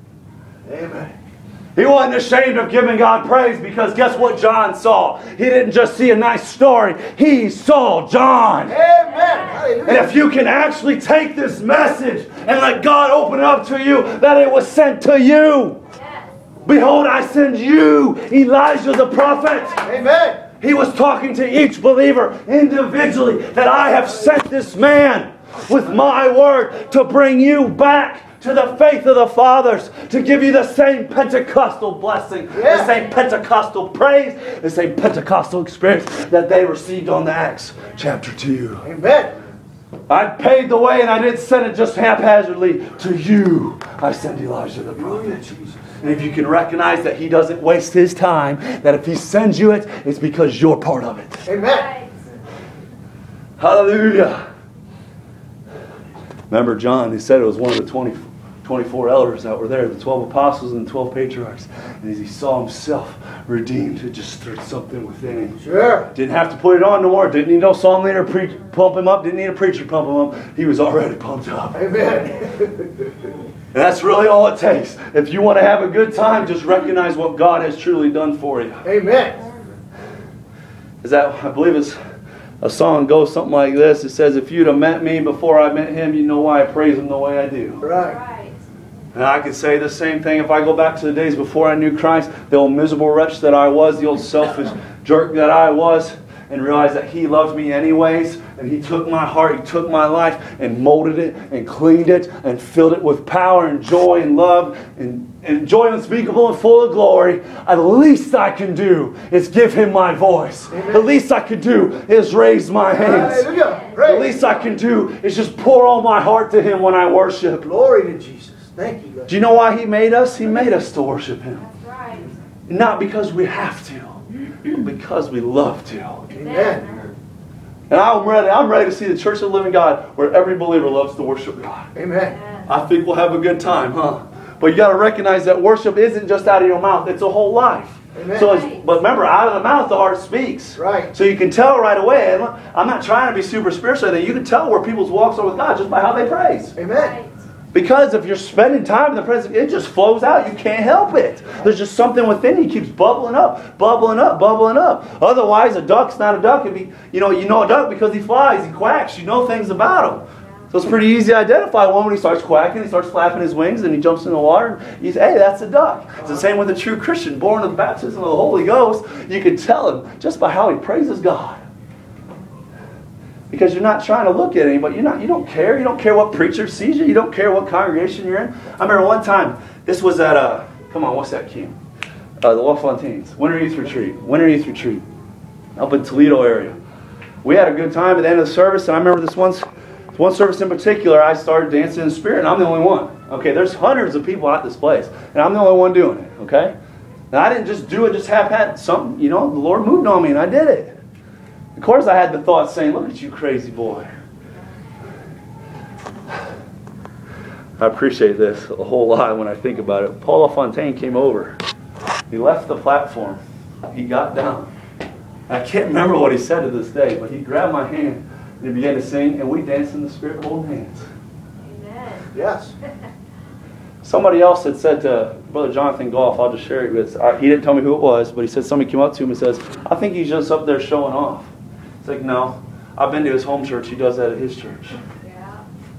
Amen. He wasn't ashamed of giving God praise, because guess what John saw? He didn't just see a nice story. He saw John. Amen. Hallelujah. And if you can actually take this message and let God open it up to you, that it was sent to you. Yes. Behold, I send you, Elijah the prophet. Amen. He was talking to each believer individually, that I have sent this man with my word to bring you back to the faith of the fathers, to give you the same Pentecostal blessing, yeah, the same Pentecostal praise, the same Pentecostal experience that they received on the Acts chapter two. Amen. I paid the way, and I didn't send it just haphazardly to you. I sent Elijah the prophet. And if you can recognize that he doesn't waste his time, that if he sends you it, it's because you're part of it. Amen. Hallelujah. Remember John, he said it was one of the twenty, twenty-four elders that were there, the twelve apostles and the twelve patriarchs. And as he saw himself redeemed, it just stirred something within him. Sure. Didn't have to put it on no more. Didn't need no psalm leader pre- pump him up. Didn't need a preacher pump him up. He was already pumped up. Amen. And that's really all it takes. If you want to have a good time, just recognize what God has truly done for you. Amen. Is that, I believe it's a song goes something like this. It says, if you'd have met me before I met him, you know why I praise him the way I do. Right. And I could say the same thing if I go back to the days before I knew Christ, the old miserable wretch that I was, the old selfish jerk that I was, and realize that he loved me anyways, and he took my heart, he took my life, and molded it, and cleaned it, and filled it with power and joy and love, and and joy unspeakable and full of glory, at least I can do is give Him my voice. Amen. The least I can do is raise my hands. Hallelujah. The Praise least I can do is just pour all my heart to Him when I worship. Glory to Jesus. Thank you, God. Do you know why He made us? He made us to worship Him. That's right. Not because we have to, but because we love to. Amen. And I'm ready. I'm ready to see the Church of the Living God where every believer loves to worship God. Amen. I think we'll have a good time, huh? But you got to recognize that worship isn't just out of your mouth. It's a whole life. Amen. So, it's, but remember, out of the mouth, the heart speaks. Right. So you can tell right away. And I'm not trying to be super spiritual. You can tell where people's walks are with God just by how they praise. Amen. Because if you're spending time in the presence, it just flows out. You can't help it. There's just something within you keeps bubbling up, bubbling up, bubbling up. Otherwise, a duck's not a duck. If he, you know, you know a duck because he flies, he quacks. You know things about him. So it's pretty easy to identify one when he starts quacking, he starts flapping his wings, and he jumps in the water. You say, hey, that's a duck. It's the same with a true Christian, born of the baptism of the Holy Ghost. You can tell him just by how he praises God. Because you're not trying to look at anybody. You're not, you don't care. You don't care what preacher sees you. You don't care what congregation you're in. I remember one time, this was at, uh, come on, what's that, Kim? Uh, the LaFontaines. Winter Youth Retreat. Winter Youth Retreat. Up in Toledo area. We had a good time at the end of the service, and I remember this one, one service in particular, I started dancing in the Spirit, and I'm the only one. Okay, there's hundreds of people at this place, and I'm the only one doing it, okay? Now, I didn't just do it just half-hat. Something, you know, the Lord moved on me, and I did it. Of course, I had the thought saying, look at you, crazy boy. I appreciate this a whole lot when I think about it. Paul LaFontaine came over. He left the platform. He got down. I can't remember what he said to this day, but he grabbed my hand and he began to sing, and we danced in the Spirit holding hands. Amen. Yes. Somebody else had said to Brother Jonathan Goff, I'll just share it with, he didn't tell me who it was, but he said somebody came up to him and says, I think he's just up there showing off. It's like, no, I've been to his home church. He does that at his church. Yeah.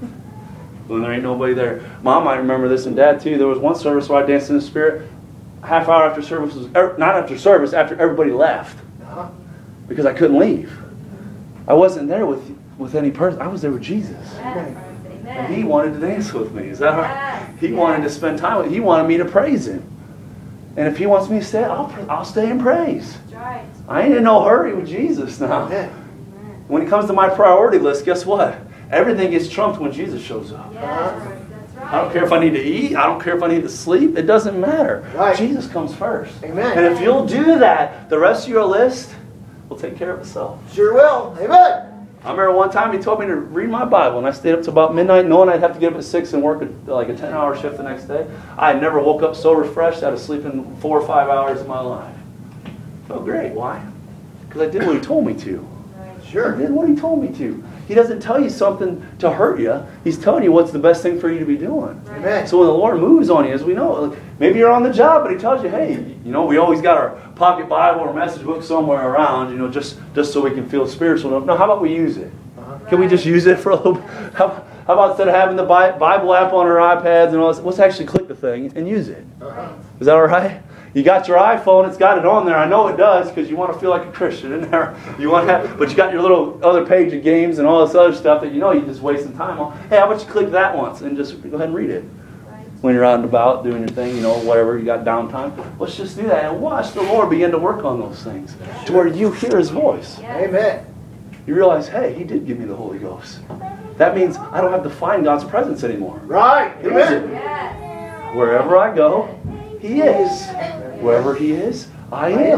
When there ain't nobody there. Mom might remember this, and Dad too. There was one service where I danced in the Spirit. Half hour after service, was, er, not after service, after everybody left. Uh-huh. Because I couldn't leave. I wasn't there with with any person. I was there with Jesus. Amen. And He wanted to dance with me. Is that right? Yes. He wanted to spend time with me. He wanted me to praise Him. And if He wants me to stay, I'll, I'll stay and praise. That's right. I ain't in no hurry with Jesus now. Amen. When it comes to my priority list, guess what? Everything gets trumped when Jesus shows up. Yes. That's right. I don't care if I need to eat. I don't care if I need to sleep. It doesn't matter. Right. Jesus comes first. Amen. And if you'll do that, the rest of your list will take care of itself. Sure will. Amen. I remember one time he told me to read my Bible, and I stayed up to about midnight knowing I'd have to get up at six and work a, like a ten-hour shift the next day. I never woke up so refreshed out of sleeping four or five hours of my life. Felt great. Why? Because I did what He told me to. I Sure. did what He told me to. He doesn't tell you something to hurt you. He's telling you what's the best thing for you to be doing. Amen. So when the Lord moves on you, as we know, like, maybe you're on the job, but He tells you, hey, you know, we always got our pocket Bible or message book somewhere around, you know, just, just so we can feel spiritual. No, how about we use it? Uh-huh. Can we just use it for a little bit? How, how about instead of having the Bi- Bible app on our iPads and all this, let's actually click the thing and use it. Uh-huh. Is that all right? You got your iPhone, it's got it on there. I know it does because you want to feel like a Christian in there. You want to have, but you got your little other page of games and all this other stuff that you know you're just wasting time on. Hey, how about you click that once and just go ahead and read it? When you're out and about doing your thing, you know, whatever, you got downtime. Let's just do that and watch the Lord begin to work on those things to where you hear His voice. Amen. You realize, hey, He did give me the Holy Ghost. That means I don't have to find God's presence anymore. Right. He is Amen. it. Yes. Wherever I go, He is. Wherever He is, I am.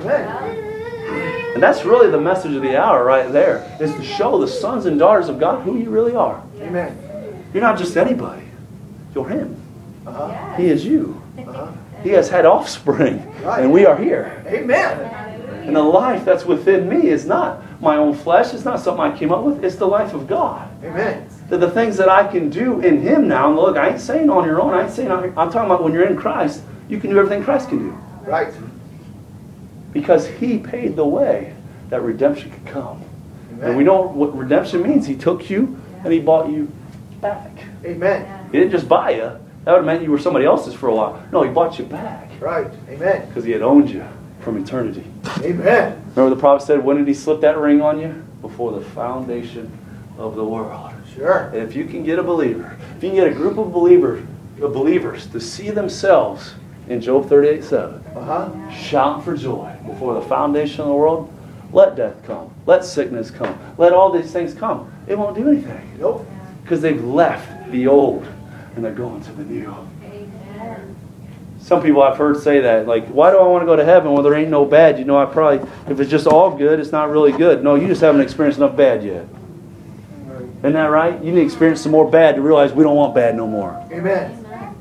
Amen. And that's really the message of the hour right there, is to show the sons and daughters of God who you really are. Amen. You're not just anybody. You're Him. Uh-huh. He is you. Uh-huh. He has had offspring, Right. and we are here. Amen. And the life that's within me is not my own flesh. It's not something I came up with. It's the life of God. Amen. The, the things that I can do in Him now. And look, I ain't saying on your own. I ain't saying I'm talking about when you're in Christ, you can do everything Christ can do. Right. Because He paid the way that redemption could come. Amen. And we know what redemption means. He took you and He bought you back. Amen. He didn't just buy you. That would have meant you were somebody else's for a while. No, He bought you back. Right. Amen. Because He had owned you from eternity. Amen. Remember the prophet said, when did He slip that ring on you? Before the foundation of the world. Sure. And if you can get a believer, if you can get a group of believers the believers to see themselves in Job thirty-eight seven, Uh-huh. shouting for joy before the foundation of the world. Let death come. Let sickness come. Let all these things come. It won't do anything. Nope. Because they've left the old and they're going to the new. Amen. Some people I've heard say that, like, why do I want to go to heaven when there ain't no bad? You know, I probably, if it's just all good, it's not really good. No, you just haven't experienced enough bad yet. Isn't that right? You need to experience some more bad to realize we don't want bad no more. Amen.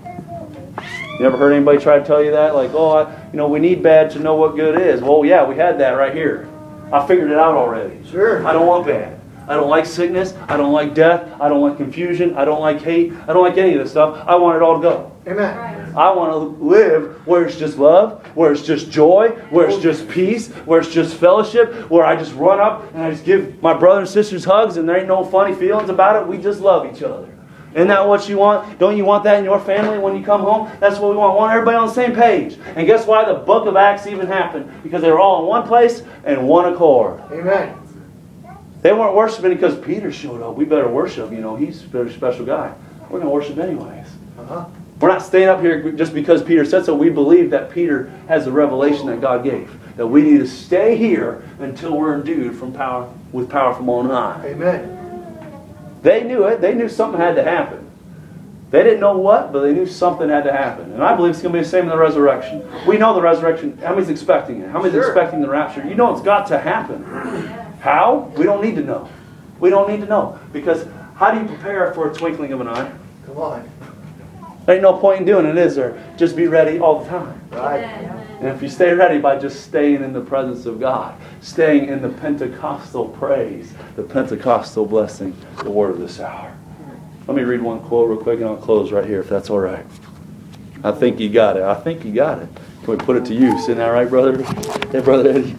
You ever heard anybody try to tell you that? Like, oh, I, you know, we need bad to know what good is. Well, yeah, we had that right here. I figured it out already. Sure. I don't want bad. I don't like sickness. I don't like death. I don't like confusion. I don't like hate. I don't like any of this stuff. I want it all to go. Amen. I want to live where it's just love, where it's just joy, where it's just peace, where it's just fellowship, where I just run up and I just give my brothers and sisters hugs and there ain't no funny feelings about it. We just love each other. Isn't that what you want? Don't you want that in your family when you come home? That's what we want. We want everybody on the same page. And guess why the book of Acts even happened? Because they were all in one place and one accord. Amen. They weren't worshiping because Peter showed up. We better worship. You know, he's a very special guy. We're going to worship anyways. Uh-huh. We're not staying up here just because Peter said so. We believe that Peter has the revelation that God gave. That we need to stay here until we're endued from power with power from on high. Amen. They knew it. They knew something had to happen. They didn't know what, but they knew something had to happen. And I believe it's going to be the same in the resurrection. We know the resurrection. How many's expecting it? How many's Sure. expecting the rapture? You know it's got to happen. How? We don't need to know. We don't need to know. Because how do you prepare for a twinkling of an eye? Come on. There ain't no point in doing it, is there? Just be ready all the time. Right. And if you stay ready by just staying in the presence of God, staying in the Pentecostal praise, the Pentecostal blessing, the word of this hour. Let me read one quote real quick and I'll close right here if that's all right. I think you got it. I think you got it. Can we put it to use? Isn't that right, brother? Hey, Brother Eddie.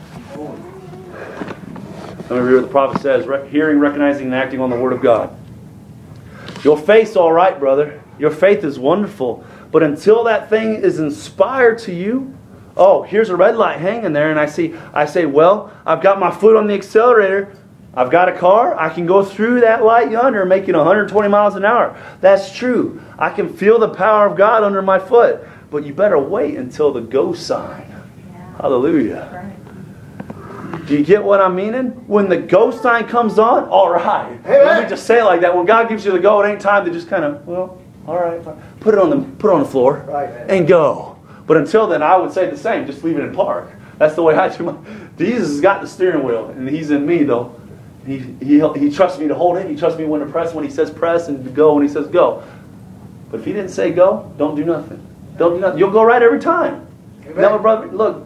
Let me read what the prophet says. Hearing, recognizing, and acting on the word of God. Your faith's all right, brother. Your faith is wonderful. But until that thing is inspired to you, oh, here's a red light hanging there, and I see, I say, well, I've got my foot on the accelerator. I've got a car. I can go through that light yonder, making one hundred twenty miles an hour. That's true. I can feel the power of God under my foot. But you better wait until the go sign. Hallelujah. Do you get what I'm meaning? When the go sign comes on, all right. Amen. Let me just say it like that. When God gives you the go, it ain't time to just kind of, well, all right, put it on the put it on the floor Right. and go. But until then, I would say the same. Just leave it in park. That's the way I do my. Jesus has got the steering wheel, and He's in me though. He he he trusts me to hold it. He trusts me when to press when He says press and to go when He says go. But if He didn't say go, don't do nothing. Don't do nothing. You'll go right every time. Amen. Now, my brother, look.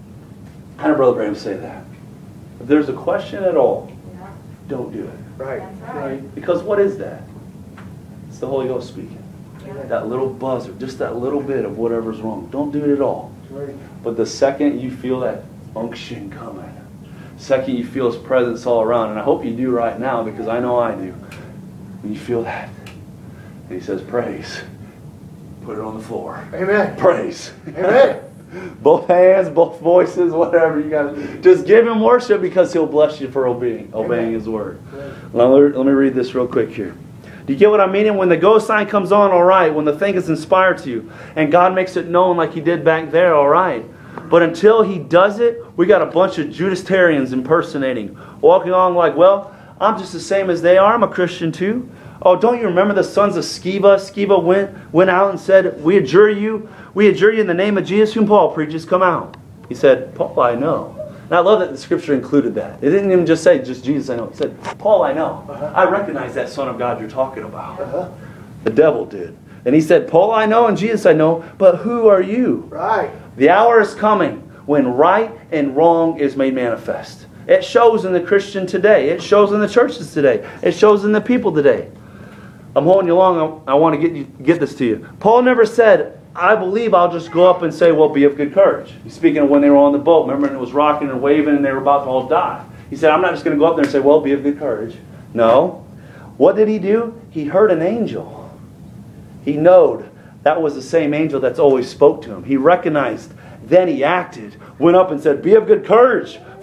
How did Brother Branham say that? If there's a question at all, don't do it. Right. Right? Because what is that? It's the Holy Ghost speaking. That little buzzer, just that little bit of whatever's wrong. Don't do it at all. Right. But the second you feel that unction coming, second you feel His presence all around, and I hope you do right now because I know I do. When you feel that, and He says, praise, put it on the floor. Amen. Praise. Amen. Both hands, both voices, whatever you got. Just give Him worship because He'll bless you for obeying, obeying His word. Let me, let me read this real quick here. Do you get what I mean? When the go sign comes on, all right. When the thing is inspired to you. And God makes it known like He did back there, all right. But until He does it, we got a bunch of Judas-tarians impersonating. Walking on like, well, I'm just the same as they are. I'm a Christian too. Oh, don't you remember the sons of Sceva? Sceva went, went out and said, we adjure you, we adjure you in the name of Jesus whom Paul preaches, come out. He said, Paul, I know. And I love that the scripture included that. It didn't even just say, just Jesus, I know. It said, Paul, I know. Uh-huh. I recognize that Son of God you're talking about. Uh-huh. The devil did. And he said, Paul, I know, and Jesus, I know, but who are you? Right. The hour is coming when right and wrong is made manifest. It shows in the Christian today. It shows in the churches today. It shows in the people today. I'm holding you along. I, I want to get you, get this to you. Paul never said, I believe I'll just go up and say, well, be of good courage. He's speaking of when they were on the boat. Remember, and it was rocking and waving and they were about to all die. He said, I'm not just going to go up there and say, well, be of good courage. No. What did he do? He heard an angel. He knowed that was the same angel that's always spoke to him. He recognized. Then he acted. Went up and said, be of good courage, for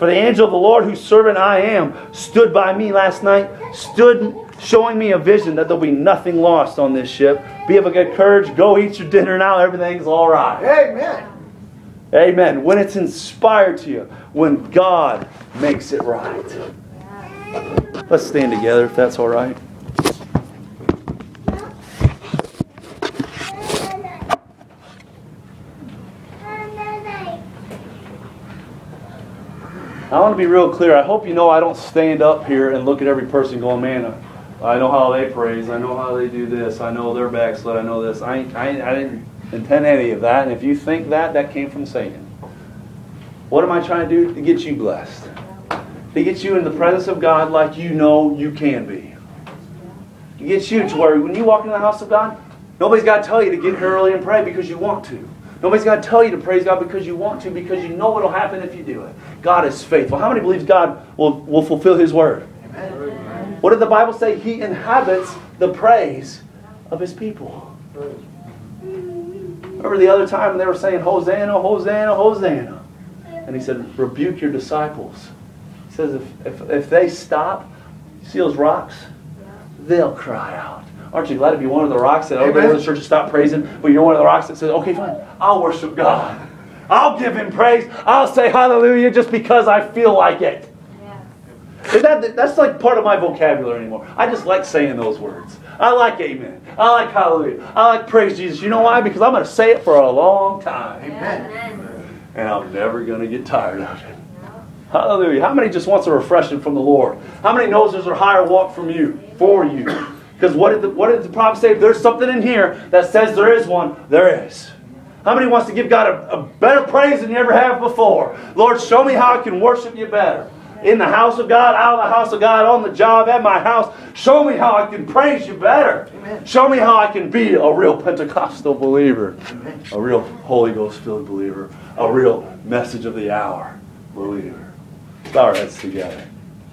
For the angel of the Lord, whose servant I am, stood by me last night, stood showing me a vision that there'll be nothing lost on this ship. Be of a good courage. Go eat your dinner now. Everything's all right. Amen. Amen. When it's inspired to you, when God makes it right. Let's stand together if that's all right. I want to be real clear. I hope you know I don't stand up here and look at every person going, man, I know how they praise. I know how they do this. I know they're backslid. I know this. I, ain't, I, ain't, I didn't intend any of that. And if you think that, that came from Satan. What am I trying to do? To get you blessed. To get you in the presence of God like you know you can be. To get you to where when you walk into the house of God, nobody's got to tell you to get here early and pray because you want to. Nobody's got to tell you to praise God because you want to, because you know what will happen if you do it. God is faithful. How many believes God will, will fulfill His word? Amen. What did the Bible say? He inhabits the praise of His people. Remember the other time they were saying, Hosanna, Hosanna, Hosanna. And He said, rebuke your disciples. He says, if, if, if they stop, you see those rocks? They'll cry out. Aren't you glad to be one of the rocks that everybody in the church to stop praising, but you're one of the rocks that says, okay, fine, I'll worship God. I'll give Him praise. I'll say hallelujah just because I feel like it. Yeah. That, that's like part of my vocabulary anymore. I just like saying those words. I like amen. I like hallelujah. I like praise Jesus. You know why? Because I'm going to say it for a long time. Amen. And I'm never going to get tired of it. Hallelujah. How many just wants a refreshing from the Lord? How many knows there's a higher walk from you, for you? Because what did the, what did the prophet say? If there's something in here that says there is one, there is. How many wants to give God a, a better praise than you ever have before? Lord, show me how I can worship you better. In the house of God, out of the house of God, on the job, at my house. Show me how I can praise you better. Amen. Show me how I can be a real Pentecostal believer. Amen. A real Holy Ghost-filled believer. A real message of the hour believer. Bow our heads together.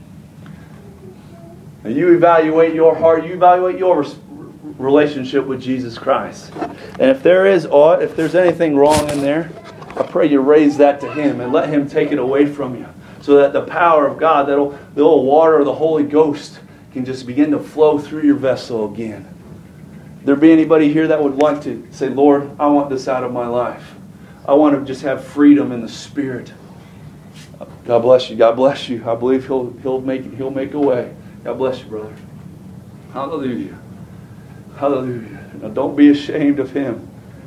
And you evaluate your heart. You evaluate your relationship with Jesus Christ. And if there is aught, if there's anything wrong in there, I pray you raise that to Him and let Him take it away from you. So that the power of God, that the old water of the Holy Ghost can just begin to flow through your vessel again. There be anybody here that would like to say, Lord, I want this out of my life. I want to just have freedom in the Spirit. God bless you. God bless you. I believe He'll He'll make He'll make a way. God bless you, brother. Hallelujah. Hallelujah. Now don't be ashamed of Him.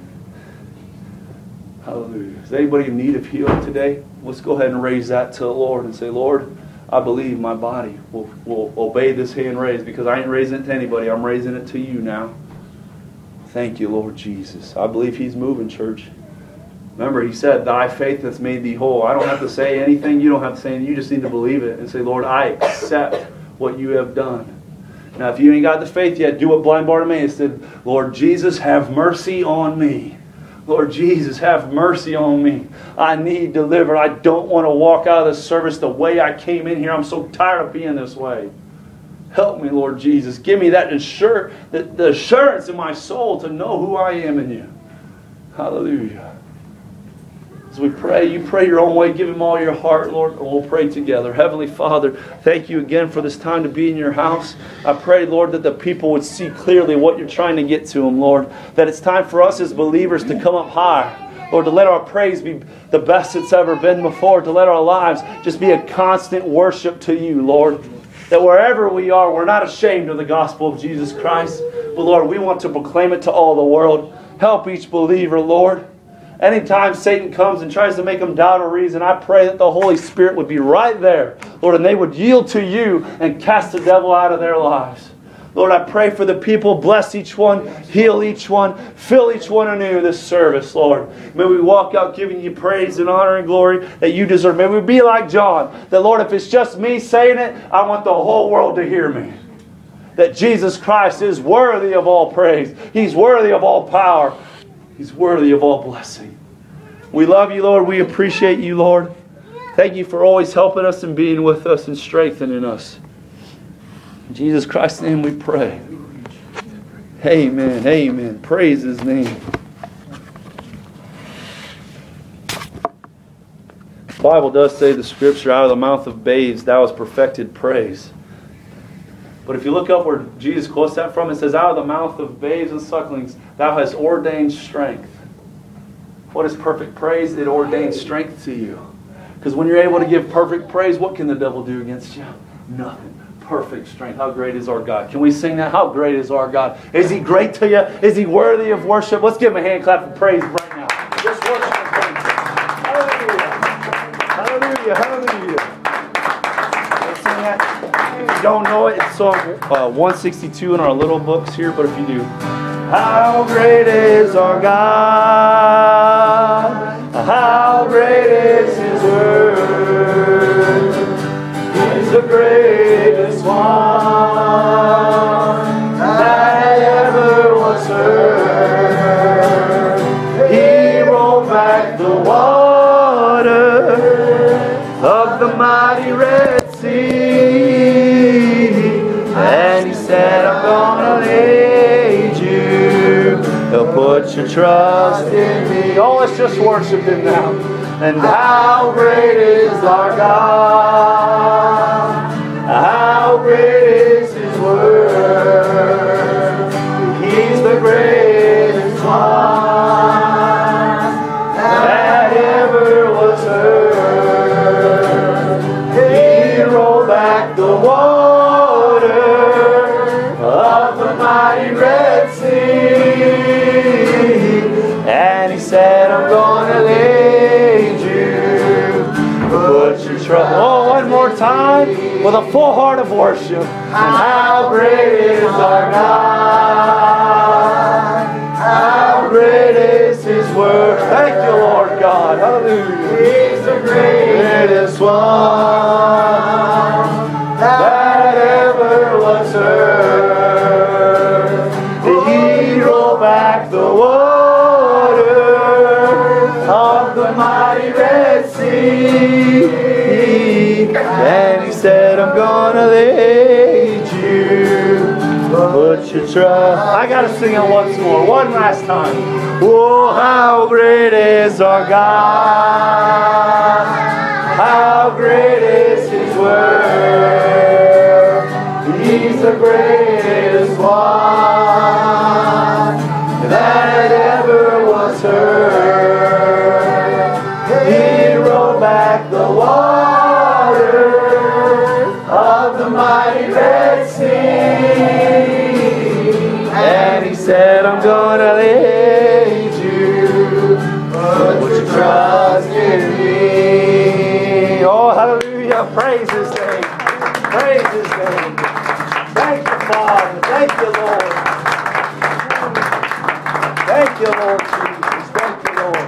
Hallelujah. Is anybody in need of healing today? Let's go ahead and raise that to the Lord and say, Lord, I believe my body will, will obey this hand raised, because I ain't raising it to anybody. I'm raising it to you now. Thank you, Lord Jesus. I believe He's moving, church. Remember, He said, thy faith has made thee whole. I don't have to say anything. You don't have to say anything. You just need to believe it and say, Lord, I accept what you have done. Now, if you ain't got the faith yet, do what blind Bartimaeus said. Lord Jesus, have mercy on me. Lord Jesus, have mercy on me. I need deliverance. I don't want to walk out of this service the way I came in here. I'm so tired of being this way. Help me, Lord Jesus. Give me that assure, the, the assurance in my soul to know who I am in you. Hallelujah. As we pray, you pray your own way. Give Him all your heart, Lord, and we'll pray together. Heavenly Father, thank you again for this time to be in your house. I pray, Lord, that the people would see clearly what you're trying to get to them, Lord. That it's time for us as believers to come up high. Lord, to let our praise be the best it's ever been before. To let our lives just be a constant worship to you, Lord. That wherever we are, we're not ashamed of the gospel of Jesus Christ. But, Lord, we want to proclaim it to all the world. Help each believer, Lord. Anytime Satan comes and tries to make them doubt or reason, I pray that the Holy Spirit would be right there, Lord, and they would yield to you and cast the devil out of their lives. Lord, I pray for the people. Bless each one. Heal each one. Fill each one anew this service, Lord. May we walk out giving you praise and honor and glory that you deserve. May we be like John. That, Lord, if it's just me saying it, I want the whole world to hear me. That Jesus Christ is worthy of all praise. He's worthy of all power. He's worthy of all blessing. We love you, Lord. We appreciate you, Lord. Thank you for always helping us and being with us and strengthening us. In Jesus Christ's name we pray. Amen. Amen. Praise His name. Bible does say the scripture, out of the mouth of babes, thou hast perfected praise. But if you look up where Jesus quotes that from, it says, out of the mouth of babes and sucklings, thou hast ordained strength. What is perfect praise? It ordains strength to you. Because when you're able to give perfect praise, what can the devil do against you? Nothing. Perfect strength. How great is our God? Can we sing that? How great is our God? Is He great to you? Is He worthy of worship? Let's give Him a hand clap of praise right now. Just worship Him. Hallelujah. Hallelujah. Hallelujah. Let's sing that. If you don't know it, it's Psalm uh, one sixty-two in our little books here, but if you do. How great is our God? How great is His word? He's the greatest one that ever was heard. He rolled back the water of the mighty Red Sea, and He said, I'm gonna lead you. He'll put your trust in me. Oh, let's just worship Him now. And how great is our God? How great is His word? He's the greatest one that ever was heard. He rolled back the water of the mighty Red Sea, and He said, I'm gonna lead you. Put your trust. Oh, one more time with a full heart of worship. And how great is our God? How great is His word? Thank you, Lord God. Hallelujah. He's the greatest one that ever was heard. He rolled back the water of the mighty Red Sea, and He said, I'm gonna lead you. Put your trust. I gotta sing it once more, one last time. Oh, how great is our God? How great is His word? He's the greatest one that ever was heard. He rolled back the water of the mighty Red Sea, and He said, I'm gonna lead you. Put your trust in me. Oh, hallelujah. Praise His name. Praise His name. Thank you, Father. Thank you, Lord. Thank you, Lord Jesus. Thank you, Lord.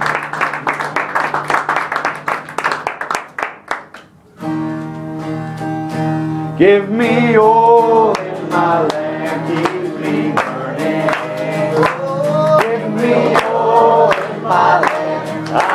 Give me oil in my lamp, keep me burning. Give me oil in my lamp, I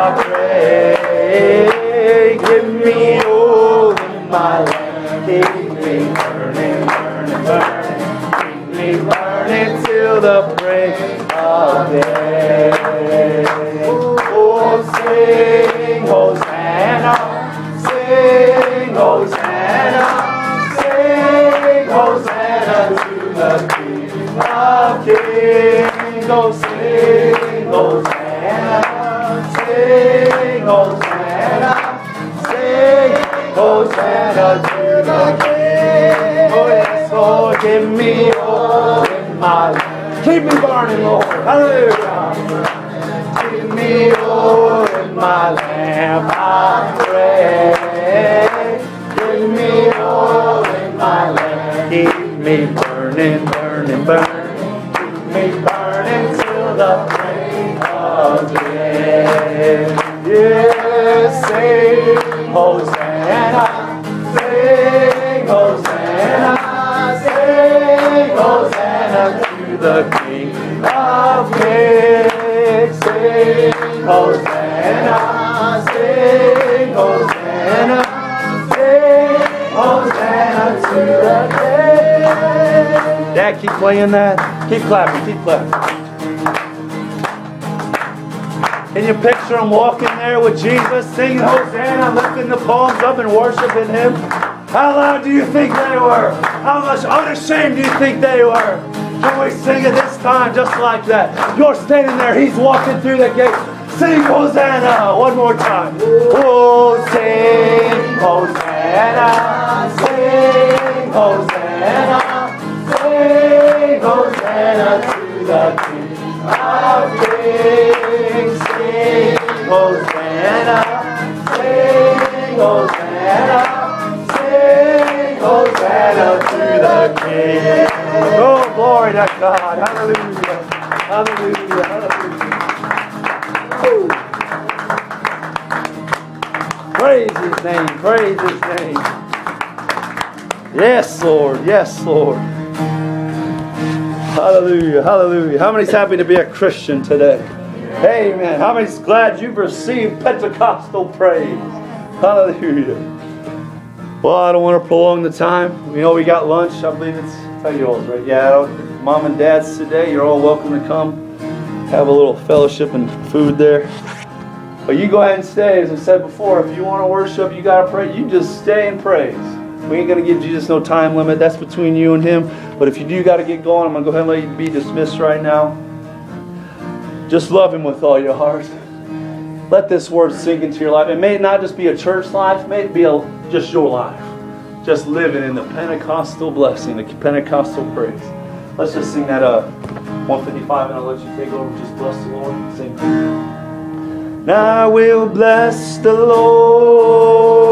pray. Give me oil in my lamp, keep me burning, burning, burning. Keep me burning till the break of day. Oh, sing Hosanna, sing Hosanna, sing Hosanna to the King of Kings. Oh, sing Hosanna, sing Hosanna, sing Hosanna to the King. Oh, yes, Lord, give me oil in my lamp. Keep me burning, Lord. Hallelujah. Give me oil in my lamp, I pray. Give me oil in my lamp. Keep me burning, burning, burning. Keep me burning till the break of day. Yes, sing Hosanna, sing Hosanna, sing Hosanna to the King of Kings. Sing Hosanna, sing Hosanna, sing Hosanna to the King. Dad, keep playing that. Keep clapping, keep clapping. Can you picture them walking there with Jesus, singing Hosanna, lifting the palms up and worshiping Him? How loud do you think they were? How much unashamed do you think they were? Can we sing it this time just like that? You're standing there, He's walking through the gate. Sing Hosanna one more time. Oh, sing Hosanna, sing Hosanna, sing Hosanna to the King of Kings. Sing Hosanna, sing Hosanna, sing Hosanna to the King. Oh, glory to God. Hallelujah. Hallelujah. Hallelujah. Woo. Praise His name. Praise His name. Yes, Lord. Yes, Lord. Hallelujah. Hallelujah. How many's happy to be a Christian today? Amen. How many's glad you've received Pentecostal praise? Hallelujah. Well, I don't want to prolong the time. You know, we got lunch. I believe it's, tell you all, right? Yeah, Mom and Dad's today. You're all welcome to come. Have a little fellowship and food there. But you go ahead and stay. As I said before, if you want to worship, you got to pray. You just stay and praise. We ain't going to give Jesus no time limit. That's between you and Him. But if you do got to get going, I'm going to go ahead and let you be dismissed right now. Just love Him with all your heart. Let this word sink into your life. It may not just be a church life. May it be a, just your life. Just living in the Pentecostal blessing, the Pentecostal praise. Let's just sing that uh, one fifty-five, and I'll let you take over. Just bless the Lord. Sing. I will bless the Lord.